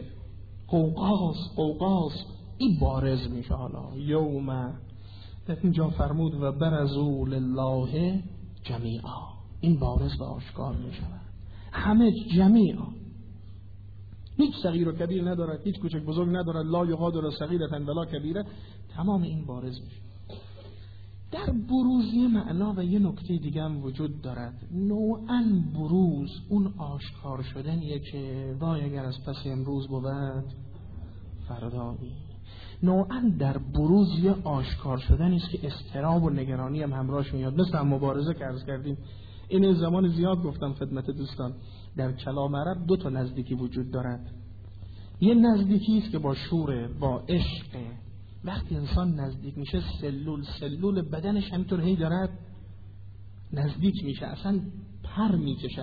قوقاس این بارز میشه. حالا یوم در اینجا فرمود و برزوا لله جمیعا، این بارز و آشکار میشود، همه جمیعا، هیچ صغیر و کبیر ندارد، هیچ کوچک بزرگ ندارد، لا یغادر صغیرة ولا کبیره، تمام این بارز میشه. در بروز یه معنا و یه نکته دیگه هم وجود دارد. نوعاً بروز اون آشکار شدنیه که وای اگر از پس امروز بود فردایی. نوعاً در بروز یه آشکار شدنی است که اضطراب و نگرانی هم همراهش میاد. مثل هم مبارزه که عرض کردیم، این زمان زیاد گفتم خدمت دوستان، در کلام عرب دو تا نزدیکی وجود دارد. یه نزدیکی است که با شور، با عشق. وقتی انسان نزدیک میشه سلول بدنش همینطور هی دارد نزدیک میشه، اصلا پر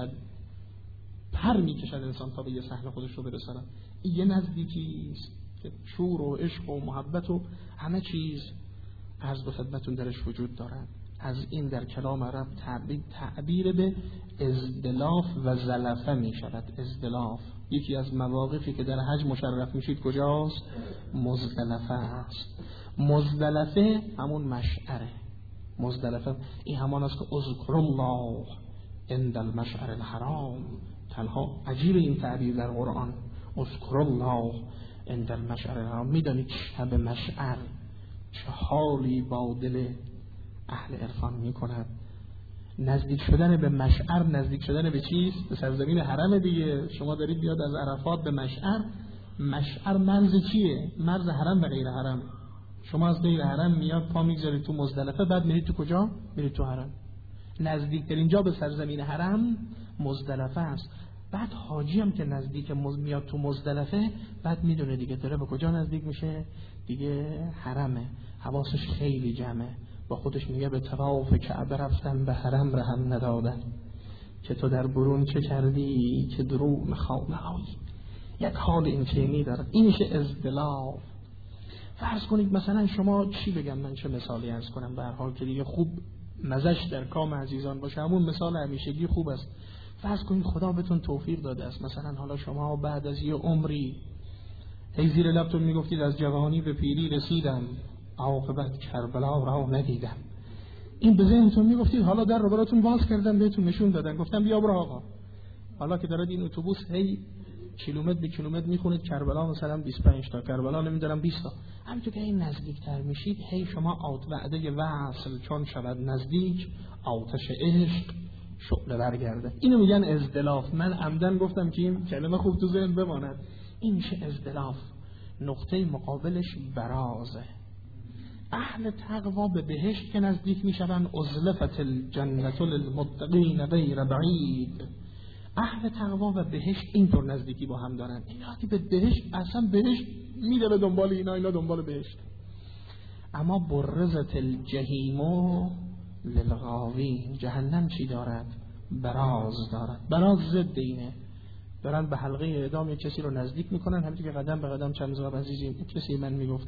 میکشد انسان تا به یه صحنه خودش رو برساند. این یه نزدیکی است که شور و عشق و محبت و همه چیز عرض به خدمتون درش وجود دارد. از این در کلام عرب تعبیر به ازدلاف و زلفه می شود. ازدلاف یکی از مواقفی که در حج مشرف میشید کجاست؟ مزدلفه است. مزدلفه همون مشعره. مزدلفه این همان است که اذکر الله عند المشعر الحرام. تنها عجیب این تعبیر در قرآن، اذکر الله عند المشعر الحرام. میدانید شب مشعر چه حالی با دل اهل عرفان میکند. نزدیک شدن به مشعر، نزدیک شدن به چیست؟ به سرزمین حرم دیگه. شما دارید بیاد از عرفات به مشعر. مشعر مرز چیه؟ مرز حرم و غیر حرم. شما از غیر حرم میاد پا میگذارید تو مزدلفه، بعد میرید تو کجا؟ میرید تو حرم. نزدیکترین جا به سرزمین حرم مزدلفه است. بعد حاجی هم که نزدیک میاد تو مزدلفه، بعد میدونه دیگه داره به کجا نزدیک میشه؟ دیگه حرمه. حواسش خیلی جمعه. با خودش میگه به طواف کعبه رفتن، به حرم رهم ندادن، که تو در برون چه کردی که درو میخوام نهایی. یک حال این چینی داره. این میشه ازدلاف. فرض کنید مثلا شما چی بگم، من چه مثالی عرض کنم به هر حال که دیگه خوب مزش در کام عزیزان باشه. همون مثال همیشگی خوب است. فرض کنید خدا بهتون توفیق داده است، مثلا حالا شما بعد از یه عمری هی زیر لبتون میگفتید از جوانی به پیری رسیدم، عاقبت کربلا را ندیدم. این به ذهنتون میگفتید. حالا در رو براتون باز کردن، بهتون نشون دادن، گفتم بیا برو آقا. حالا که دارید این اتوبوس هی کیلومتر به کیلومتر میخونید کربلا مثلا 25 تا، کربلا نمیدونم 20 تا. همینطور که این نزدیکتر میشید هی شما وعده وصل چون شود نزدیک، آتش عشق شعله برگرده. اینو میگن ازدلاف. من عمدن گفتم که این کلمه خوب تو ذهن بماند. این میشه ازدلاف. نقطه مقابلش برازه. اهل تقوا به بهشت که نزدیک میشوند، ازلفت الجنة للمتقین غیر بعید. اهل تقوا و بهشت اینطور نزدیکی با هم دارن. اینا که به بهشت، اصلا بهشت میره به دنبال اینا دنبال بهشت. اما برزت الجحیم للغاوین، جهنم چی دارد؟ براز دارد. براز ضد اینه، دارن به حلقه اعدام یک کسی رو نزدیک میکنن. همینطور که قدم به قدم چند روز عزیزی کسی من میگفت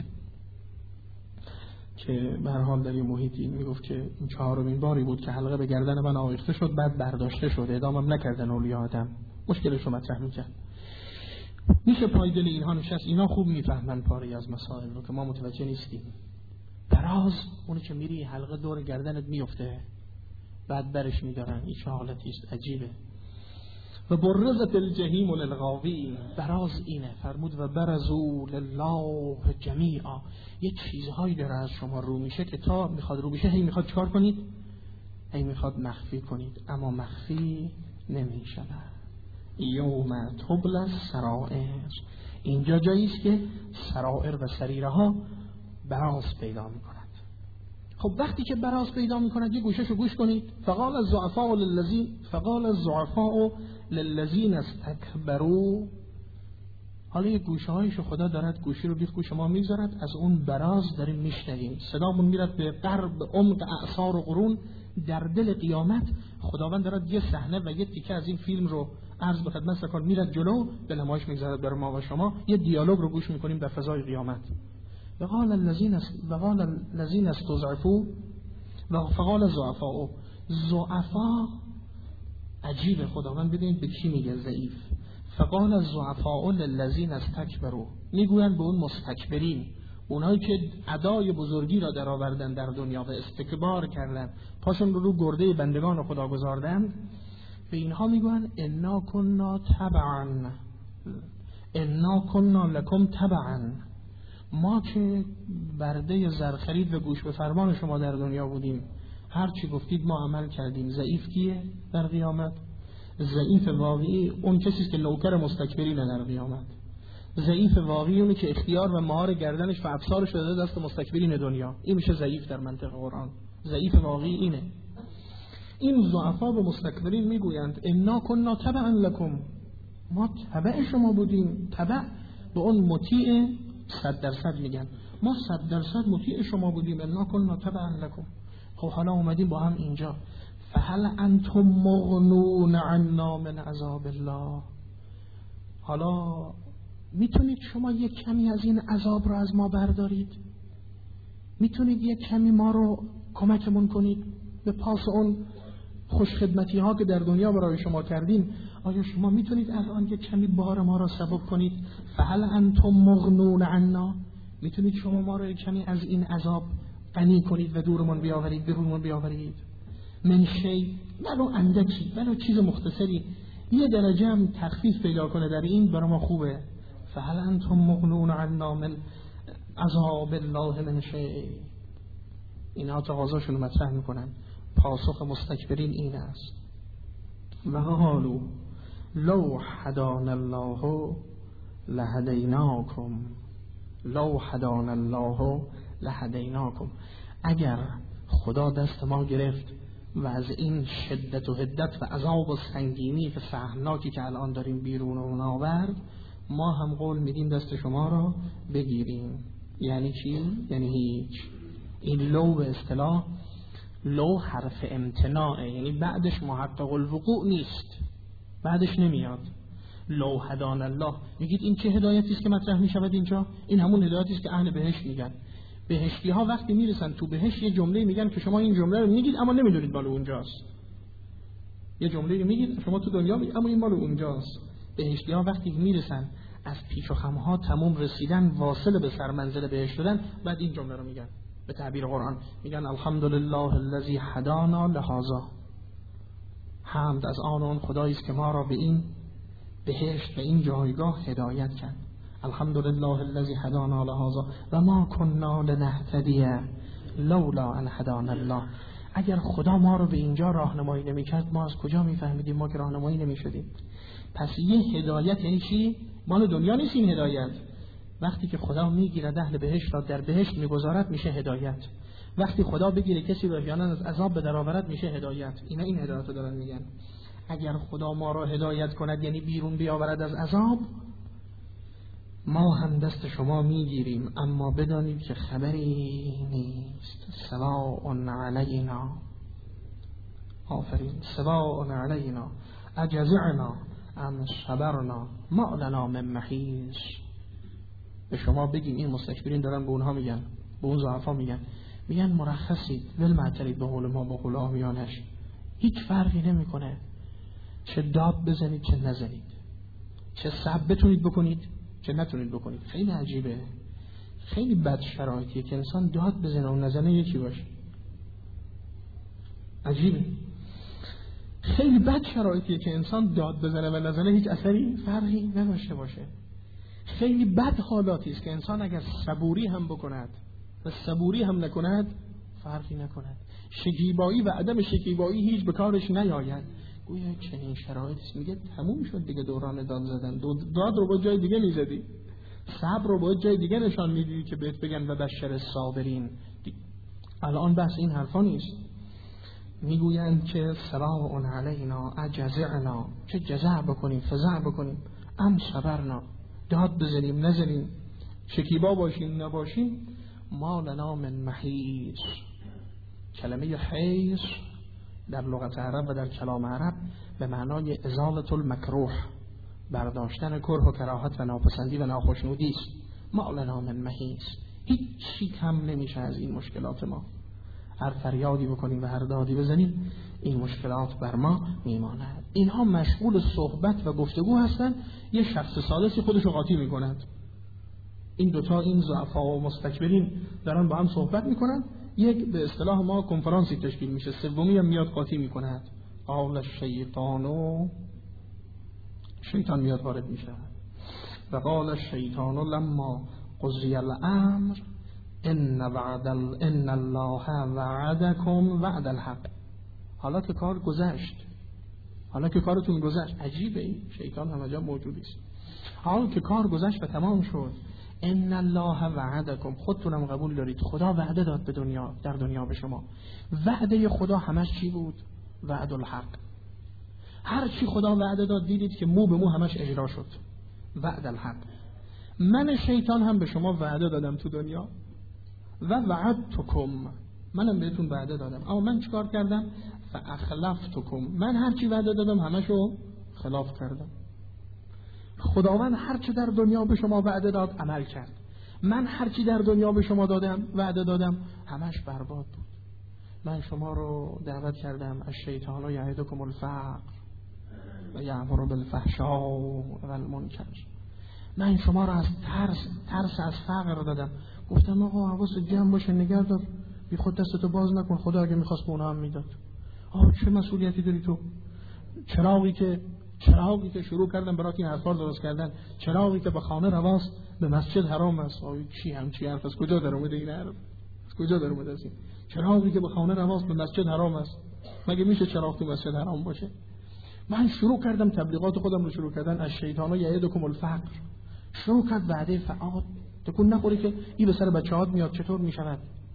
که به هر حال در یه محیطی میگفت که این 4مین باری بود که حلقه به گردن من آویخته شد، بعد برداشته شد، اعدامم نکردن اولیاء آدم. مشکلش رو مطرح میکرد. میشه پایدل اینها نشست. اینا خوب میفهمن پاری از مسائل رو که ما متوجه نیستیم. براز اونی که میری حلقه دور گردنت میفته، بعد برش میدارن. این چه حالتی است عجیبه. و برزت الجحیم للغاوین، براز اینه. فرمود و برزوا لله جمیعا. یه چیزهایی داره از شما رو میشه که تا میخواد رو میشه هی میخواد چکار کنید؟ هی میخواد مخفی کنید، اما مخفی نمیشه. یوم تبلی السرائر، اینجا جایی است که سرائر و سریره ها براز پیدا میکنند. خب وقتی که براز پیدا میکنند یه گوششو گوش کنید. فقال الضعفاء للذین استکبروا. حالا یه گوشه هایشو خدا دارد گوشی رو بیخ گوش ما میذارد، از اون براز داریم میشنویم. صدامون میرد به قرب عمق اعصار و قرون. در دل قیامت خداوند دارد یه صحنه و یه تیکه از این فیلم رو عرض به خدمت سکان میرد جلو، به نمایش میگذارد برای ما و شما. یه دیالوگ رو گوش میکنیم در فضای قیامت. وقال الذين استضعفوا فقال الضعفاء. ضعفا عجیب، خداوند ببینید به کی میگه ضعیف. فقال الضعفاء للذين استكبروا، میگویند به اون مستکبرین، اونایی که ادای بزرگی را در آوردن در دنیا و استکبار کردن، پاشون رو گرده بندگان خدا گذاردن، به اینها میگویند انا كنا لكم تبعا. ما که برده زرخرید و گوش به فرمان شما در دنیا بودیم، هر چی گفتید ما عمل کردیم. ضعیف کیه در قیامت؟ ضعیف واقعی اون کسی که نوکر مستکبرینه در قیامت. ضعیف واقعی اونی که اختیار و مهار گردنش و افسارش داده دست مستکبرین دنیا. این میشه ضعیف در منطق قرآن. ضعیف واقعی اینه. این ضعفا به مستکبرین میگویند انا كنا تبعا لكم، ما تبع شما بودیم. تبع به اون مطیع 100% میگن، ما 100% مطیع شما بودیم. انا كنا تبعا لكم. خب حالا اومدیم با هم اینجا. فهل انتم مغنون عنا من عذاب الله. حالا میتونید شما یک کمی از این عذاب رو از ما بردارید؟ میتونید یک کمی ما رو کمکمون کنید به پاس اون خوشخدمتی ها که در دنیا برای شما کردیم؟ آیا شما میتونید الان یک کمی بار ما رو سبب کنید؟ فهل انتم مغنون عنا. میتونید شما ما رو یک کمی از این عذاب غنی کنید و دورمون بیاورید، برونمون بیاورید؟ من شی، ولو اندکی، ولو چیز مختصری، یه درجه هم تخفیف پیدا کنه در این برای ما خوبه. فهل انتم مغنون عنا من عذاب الله من شی. اینا تقاضاشون رو مطرح میکنن. پاسخ مستکبرین این است. و قالوا لو هدانا الله لهدیناکم. لو هدانا الله لهدیناکم. اگر خدا دست ما گرفت و از این شدت و حدت و عذاب و سنگینی و سهمناکی که الان داریم بیرون اون آورد، ما هم قول میدیم دست شما را بگیریم. یعنی چی؟ یعنی هیچ. این لو به اصطلاح لو حرف امتناعه، یعنی بعدش محقق الوقوع نیست، بعدش نمیاد. لو هدان الله، میگید این چه هدایتی است که مطرح میشود اینجا؟ این همون هدایتی است که اهل بهشت میگن. بهشتی ها وقتی میرسن تو بهشت یه جمله میگن که شما این جمله رو میگید اما نمیدونید مال اونجاست. یه جمله رو میگید شما تو دنیا میگید اما این مال اونجاست. بهشتی ها وقتی میرسن از پیش و خمها تموم رسیدن، واصل به سرمنزل بهشت شدن، بعد این جمله رو میگن. به تعبیر قرآن میگن الحمدلله الذی هدانا لهذا. حمد از آن اون خدایی است که ما را به این بهشت و این جایگاه هدایت کرد. الحمدلله الذی هدانا لهذا و ما كنا لنهتدی لولا ان هدانا الله. اگر خدا ما رو به اینجا راهنمایی نمی‌کرد ما از کجا می‌فهمیدیم؟ ما که راهنمایی نمی‌شدیم. پس یه هدایت یعنی چی؟ مال دنیا نیست این هدایت. وقتی که خدا میگیرد اهل بهشت را در بهشت میگذارد میشه هدایت. وقتی خدا بگیره کسی رو احیانا از عذاب به در آورد میشه هدایت. اینا این هدایت رو دارن میگن. اگر خدا ما را هدایت کند یعنی بیرون بیاورد از عذاب، ما هم دست شما میگیریم، اما بدانید که خبری نیست. سواء علینا، آفرین، سواء علینا اجزعنا ام صبرنا ما لنا من محیص. به شما بگیم، این مستکبرین دارن به اونها میگن، به اون ضعفا میگن مرخصید، ول معترید به قول ما، به قول آمیانش هیچ فرقی نمیکنه چه داد بزنید چه نزنید، چه صبر بتونید بکنید چه نتونید بکنید. خیلی عجیبه، خیلی بد شرایطیه که انسان داد بزنه و نزنه یکی باشه. عجیبه، خیلی بد شرایطیه که انسان داد بزنه و نزنه هیچ اثری فرقی نداشته باشه. خیلی بد حالاتی است که انسان اگر صبوری هم بکند و صبوری هم نکند فرقی نکند. شکیبایی و عدم شکیبایی هیچ به کارش نیاید. گویا چنین شرایطی است. میگه تموم شد دیگه دوران داد زدن. داد رو با جای دیگه میزدی، صبر رو با جای دیگه نشان میدیدی که بهت بگن و بشر الصابرین. الان بحث این حرفا نیست. میگویند که سواء علینا اجزعنا، چه جزع بکنیم فزع بکنیم، ام صبرنا، داد بزنیم نزنیم، شکیبا باشیم نباشیم، ما لنا من محیص. کلمه حیص در لغت عرب و در کلام عرب به معنای ازالة المکروه، برداشتن کره و کراهت و ناپسندی و ناخوشنودی است. ما لنا من محیص، هیچ چی کم نمیشه از این مشکلات ما. هر فریادی بکنیم و هر دادی بزنیم این مشکلات بر ما میماند. اینها مشغول صحبت و گفتگو هستند، یه شخص ثالثی خودشو قاطی میکنند. این دوتا، این ضعفا و مستکبرین دارن با هم صحبت میکنند، یک به اصطلاح ما کنفرانسی تشکیل میشه، سومی هم میاد قاطی میکند. قال الشیطان، شیطان میاد وارد میشه و قال الشیطان لما قضی الامر ان الله وعدکم وعد الحق. حالا که کار گذشت، حالا که کارتون گذشت، عجیبه، این شیطان همه جا موجود است. حالا که کار گذشت و تمام شد، ان الله وعدکم، خودتونم قبول دارید خدا وعده داد به دنیا، در دنیا به شما. وعده خدا همش چی بود؟ وعد الحق. هر چی خدا وعده داد دیدید که مو به مو همش اجرا شد. وعد الحق. من شیطان هم به شما وعده دادم تو دنیا و وعدتکم، منم بهتون وعده دادم، اما من چیکار کردم؟ فاخلفتکم، من هر چی وعده دادم همشو خلاف کردم. خداوند هر چی در دنیا به شما وعده داد عمل کرد، من هر چی در دنیا به شما دادم وعده دادم همش برباد بود. من شما رو دعوت کردم الشیطان یعدکم الفقر و یأمر بالفحشاء و المنکر. من شما رو از ترس از فقر دادم، گفتم آقا حواست جمع باشه، نگه دار، بی خود دستتو باز نکن، خدا اگه میخواست به اونها هم میداد. چه مسئولیتی داری تو؟ چراغی که شروع کردن برای این حرفا درست کردن، چراغی که به خانه رواست به مسجد حرام است. چی همچی حرف از کجا در اومده این حرف؟ از کجا در اومده این چراغی که به خانه رواست به مسجد حرام است؟ مگه میشه چراغ تو مسجد حرام باشه؟ من شروع کردم تبلیغات خودم رو شروع کردن از شیطان یعدکم الفقر. شروع کرد وعده فقط تکون نخوری که این به سر بچه‌هات میاد، چطور میشود؟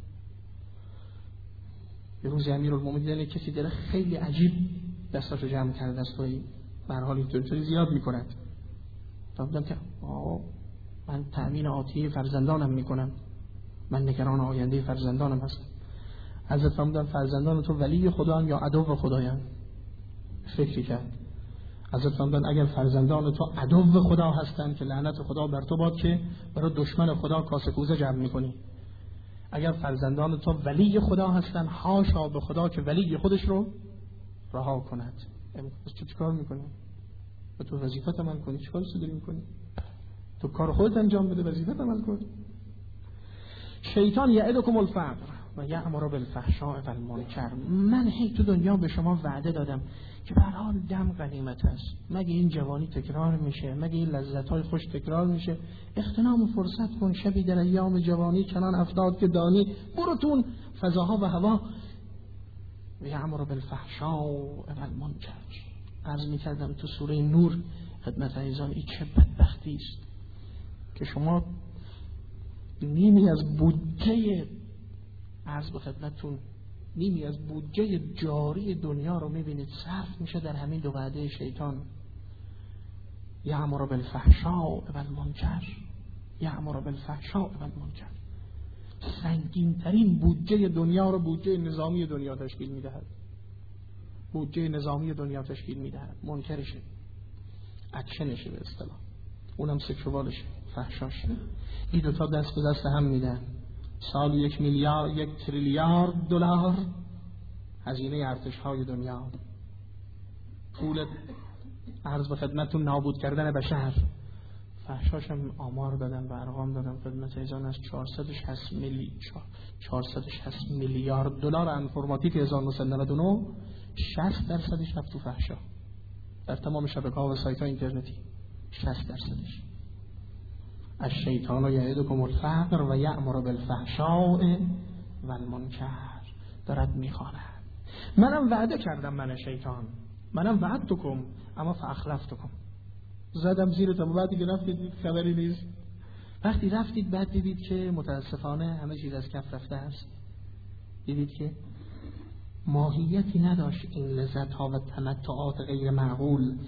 یه روز امیرالمومنین کسی داره خیلی عجیب دستاشو جمع کرده است و به هر حال اینطوری زیاد میکند. گفتم که من تأمین آتیه فرزندانم میکنم، من نگران آینده فرزندانم هستم. حضرت فرمودن فرزندان تو ولی خدا یا عدو خدایان؟ فکری کرد. حضرت فرمودن اگر فرزندان تو عدو خدا هستند که لعنت خدا بر تو باد که برای دشمن خدا کاسه کوزه جمع میکنی. اگر فرزندان تو ولی خدا هستند، حاشا به خدا که ولی خودش رو رها کند. تو چیکار میکنی؟ و تو وظیفت عمل کنی. چیکار داری میکنی؟ تو کار خودت انجام بده، وظیفت عمل کن. شیطان یعدکم الفقر و یأمر بالفحشاء و المنکر. من هی تو دنیا به شما وعده دادم که به هر حال دم غنیمت است. مگه این جوانی تکرار میشه؟ مگه این لذت‌های خوش تکرار میشه؟ اغتنام فرصت کن، شبی در ایام جوانی چنان افتاد که دانی، برو فضاها و هوا. و یأمر بالفحشاء و المنکر. عرض می‌کردم تو سوره نور خدمت عزیزان، این چه بدبختی است که شما نیمی از بودجه عرض به خدمتتون، نیمی از بودجه جاری دنیا رو میبینید صرف میشه در همین دو وعده شیطان، یأمر بالفحشاء والمنکر، یأمر بالفحشاء والمنکر. سنگین ترین بودجه دنیا رو بودجه نظامی دنیا تشکیل میدهد، بودجه نظامی دنیا تشکیل میدهد، منکرشه، اکشنشه به اصطلاح، اونم سکشوالشه، فحشاشه. این دوتا دست به دست هم میدن، سال 1 تریلیارد دلار هزینه ارتش های دنیا، پول عرض به خدمتتون نابود کردن بشر. فحشاش هم آمار دادن و ارقام دادن خدمت ایزان، از 460 میلیارد دلار انفرماتیک 1999 60% رفت تو فحشا در تمام شبکه‌ها و سایت‌های اینترنتی. 60%. الشیطان یعدکم الفقر و یأمر بالفحشاء والمنکر. دارد میخواند منم وعده کردم، من شیطان، منم وعدتکم اما فاخلفتکم، زدم زیرتم و بعد دیگه رفتید خبری نیست. وقتی رفتید بعد دیدید که متاسفانه همه چیز از کف رفته است، دیدید که ماهیتی نداشت این لذت ها و تمتعات غیر معقول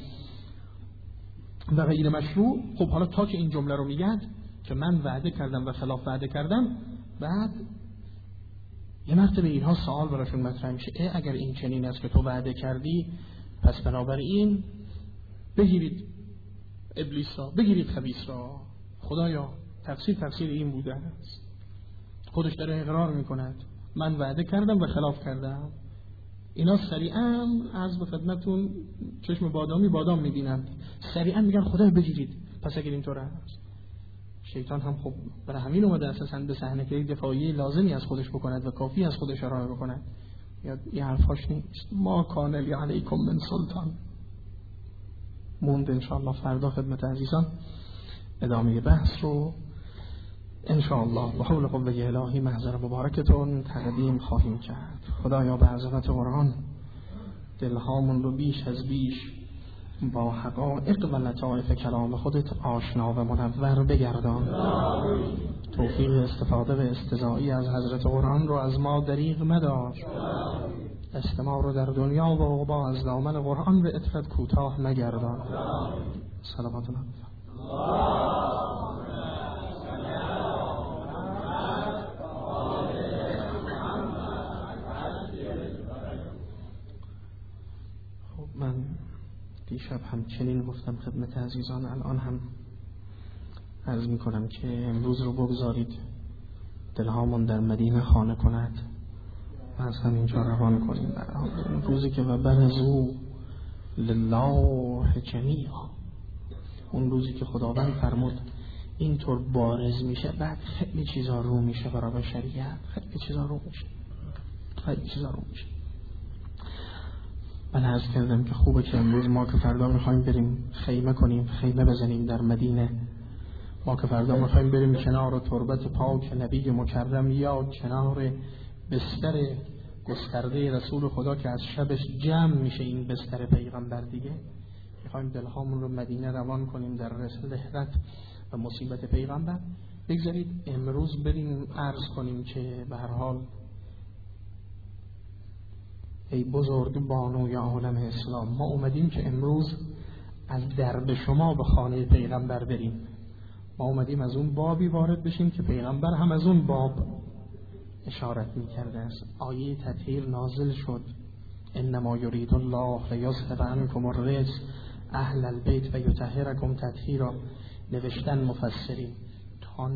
و غیر مشروع. خب حالا تا که این جمله رو میگن که من وعده کردم و خلاف وعده کردم، بعد یه مرتبه اینها سوال براشون مطرح میشه، اگر این چنین است که تو وعده کردی، پس بنابراین بگیرید ابلیس را، بگیرید خبیث را. خدایا تفسیر این بوده است. خودش داره اقرار میکند من وعده کردم و خلاف کردم. اینا سریعا عرض به خدمتون چشم بادام میبینند، سریعا میگن خدایا بگیرید. پس اگر اینطور است، شیطان هم خب برای همین اومده اساساً به صحنه که دفاعی لازمی از خودش بکند و کافی از خودش ارائه بکند. یه حرفاش نیست ما کان لی علیکم من سلطان. موند انشاءالله فردا خدمت عزیزان ادامه بحث رو انشاءالله به حول قوه الهی محضر مبارکتون تقدیم خواهیم کرد. خدایا به عظمت قرآن دلهامون رو بیش از بیش با حقایق و لطائف کلام خودت آشنا و منور بگردان. توفیق استفاده و استزایی از حضرت قرآن رو از ما دریغ مدار. استماع رو در دنیا و عقبا از دامن قرآن به عطرت کوتاه مگردان. صلوات الله. خب من دیشب هم چنین گفتم خدمت عزیزان، الان هم عرض می کنم که امروز رو بگذارید دلهامون در مدینه خانه کند و از همینجا روان کنیم اون روزی که و برزو لله جمیعا، اون روزی که خداوند فرمود اینطور بارز میشه، بعد خیلی چیزا رو میشه برای بشریت، خیلی چیزا رو میشه. من عرض کردم که خوبه که امروز ما که فردا میخوایم بریم خیمه کنیم، خیمه بزنیم در مدینه، ما که فردا میخوایم بریم کنار تربت پاک نبی مکرم یا کنار بستر گسترده رسول خدا که از شبش جمع میشه این بستر پیغمبر دیگه، میخوایم دلهامون رو مدینه روان کنیم در رحلت و مصیبت پیغمبر. بگذارید امروز بریم عرض کنیم که به هر حال ای بزرگ بانوی عالم اسلام، ما اومدیم که امروز از درب شما به خانه پیغمبر بریم. ما اومدیم از اون بابی وارد بشیم که پیغمبر هم از اون باب اشارت می‌کرده است. آیه تطهیر نازل شد، انما یرید الله لیذهب عنکم الرجس اهل البیت و یطهرکم تطهیرا. نوشتن مفسرین تا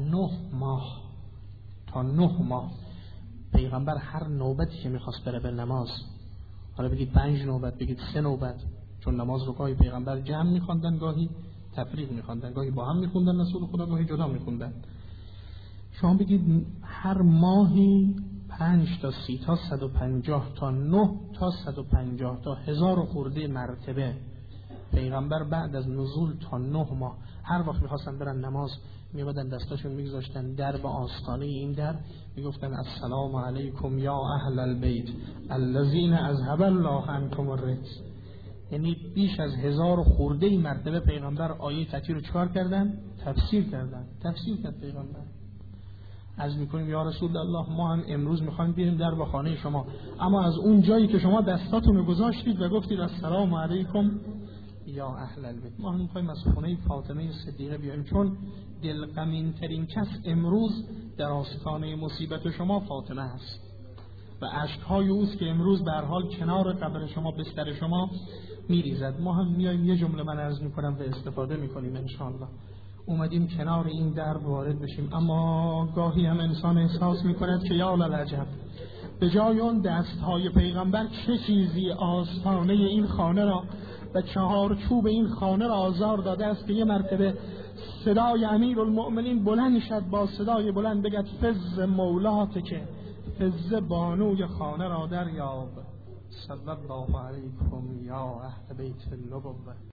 9 ماه پیغمبر هر نوبتی که می‌خواست بره به نماز، حالا بگید 5 نوبت، بگید 3 نوبت، چون نماز رو گاهی پیغمبر جمع می‌خواندن، گاهی تفریق می‌خواندن، گاهی با هم می‌خوندن رسول خدا، گاهی جدا می‌خوندن. شما بگید هر ماهی 5 تا 30 تا 150 تا 9 تا 150 تا 1000 خورده مرتبه پیغمبر بعد از نزول تا 9 ماه هر وقت می‌خواستن برن نماز می‌بودن دستاشون می‌گذاشتن در به آستانه این در، میگفتن السلام علیکم یا اهل البیت الذین اذهب الله عنکم الرجس. یعنی بیش از 1000 خورده مرتبه پیغمبر آیه تطهیر رو چکار کردن؟ تفسیر کرد پیغمبر. عرض میکنیم یا رسول الله ما هم امروز میخوایم بریم در با خانه شما، اما از اون جایی که شما دستاتون رو گذاشتید و گفتید السلام علیکم یا اهل البیت، ما هم میخوایم از خونه فاطمه صدیقه بیایم، چون دلغمین ترین کس امروز در آستانه مصیبت شما فاطمه است و اشک‌های اوست که امروز به هر حال کنار قبر شما بستر شما میریزد. ما هم میایم یه جمله من عرض میکنم و استفاده میکنیم انشاءالله. اومدیم کنار این در وارد بشیم، اما گاهی هم انسان احساس میکند که یا للعجب، به جای اون دستهای پیغمبر چه چیزی آستانه این خانه را و چهارچوب این خانه را آزار داده است که یه مرتبه صدای امیرالمؤمنین بلند شد، با صدای بلند بگد فز مولات، که فز بانوی خانه را دریاب. صلی الله علیکم یا اهل بیت النبوة.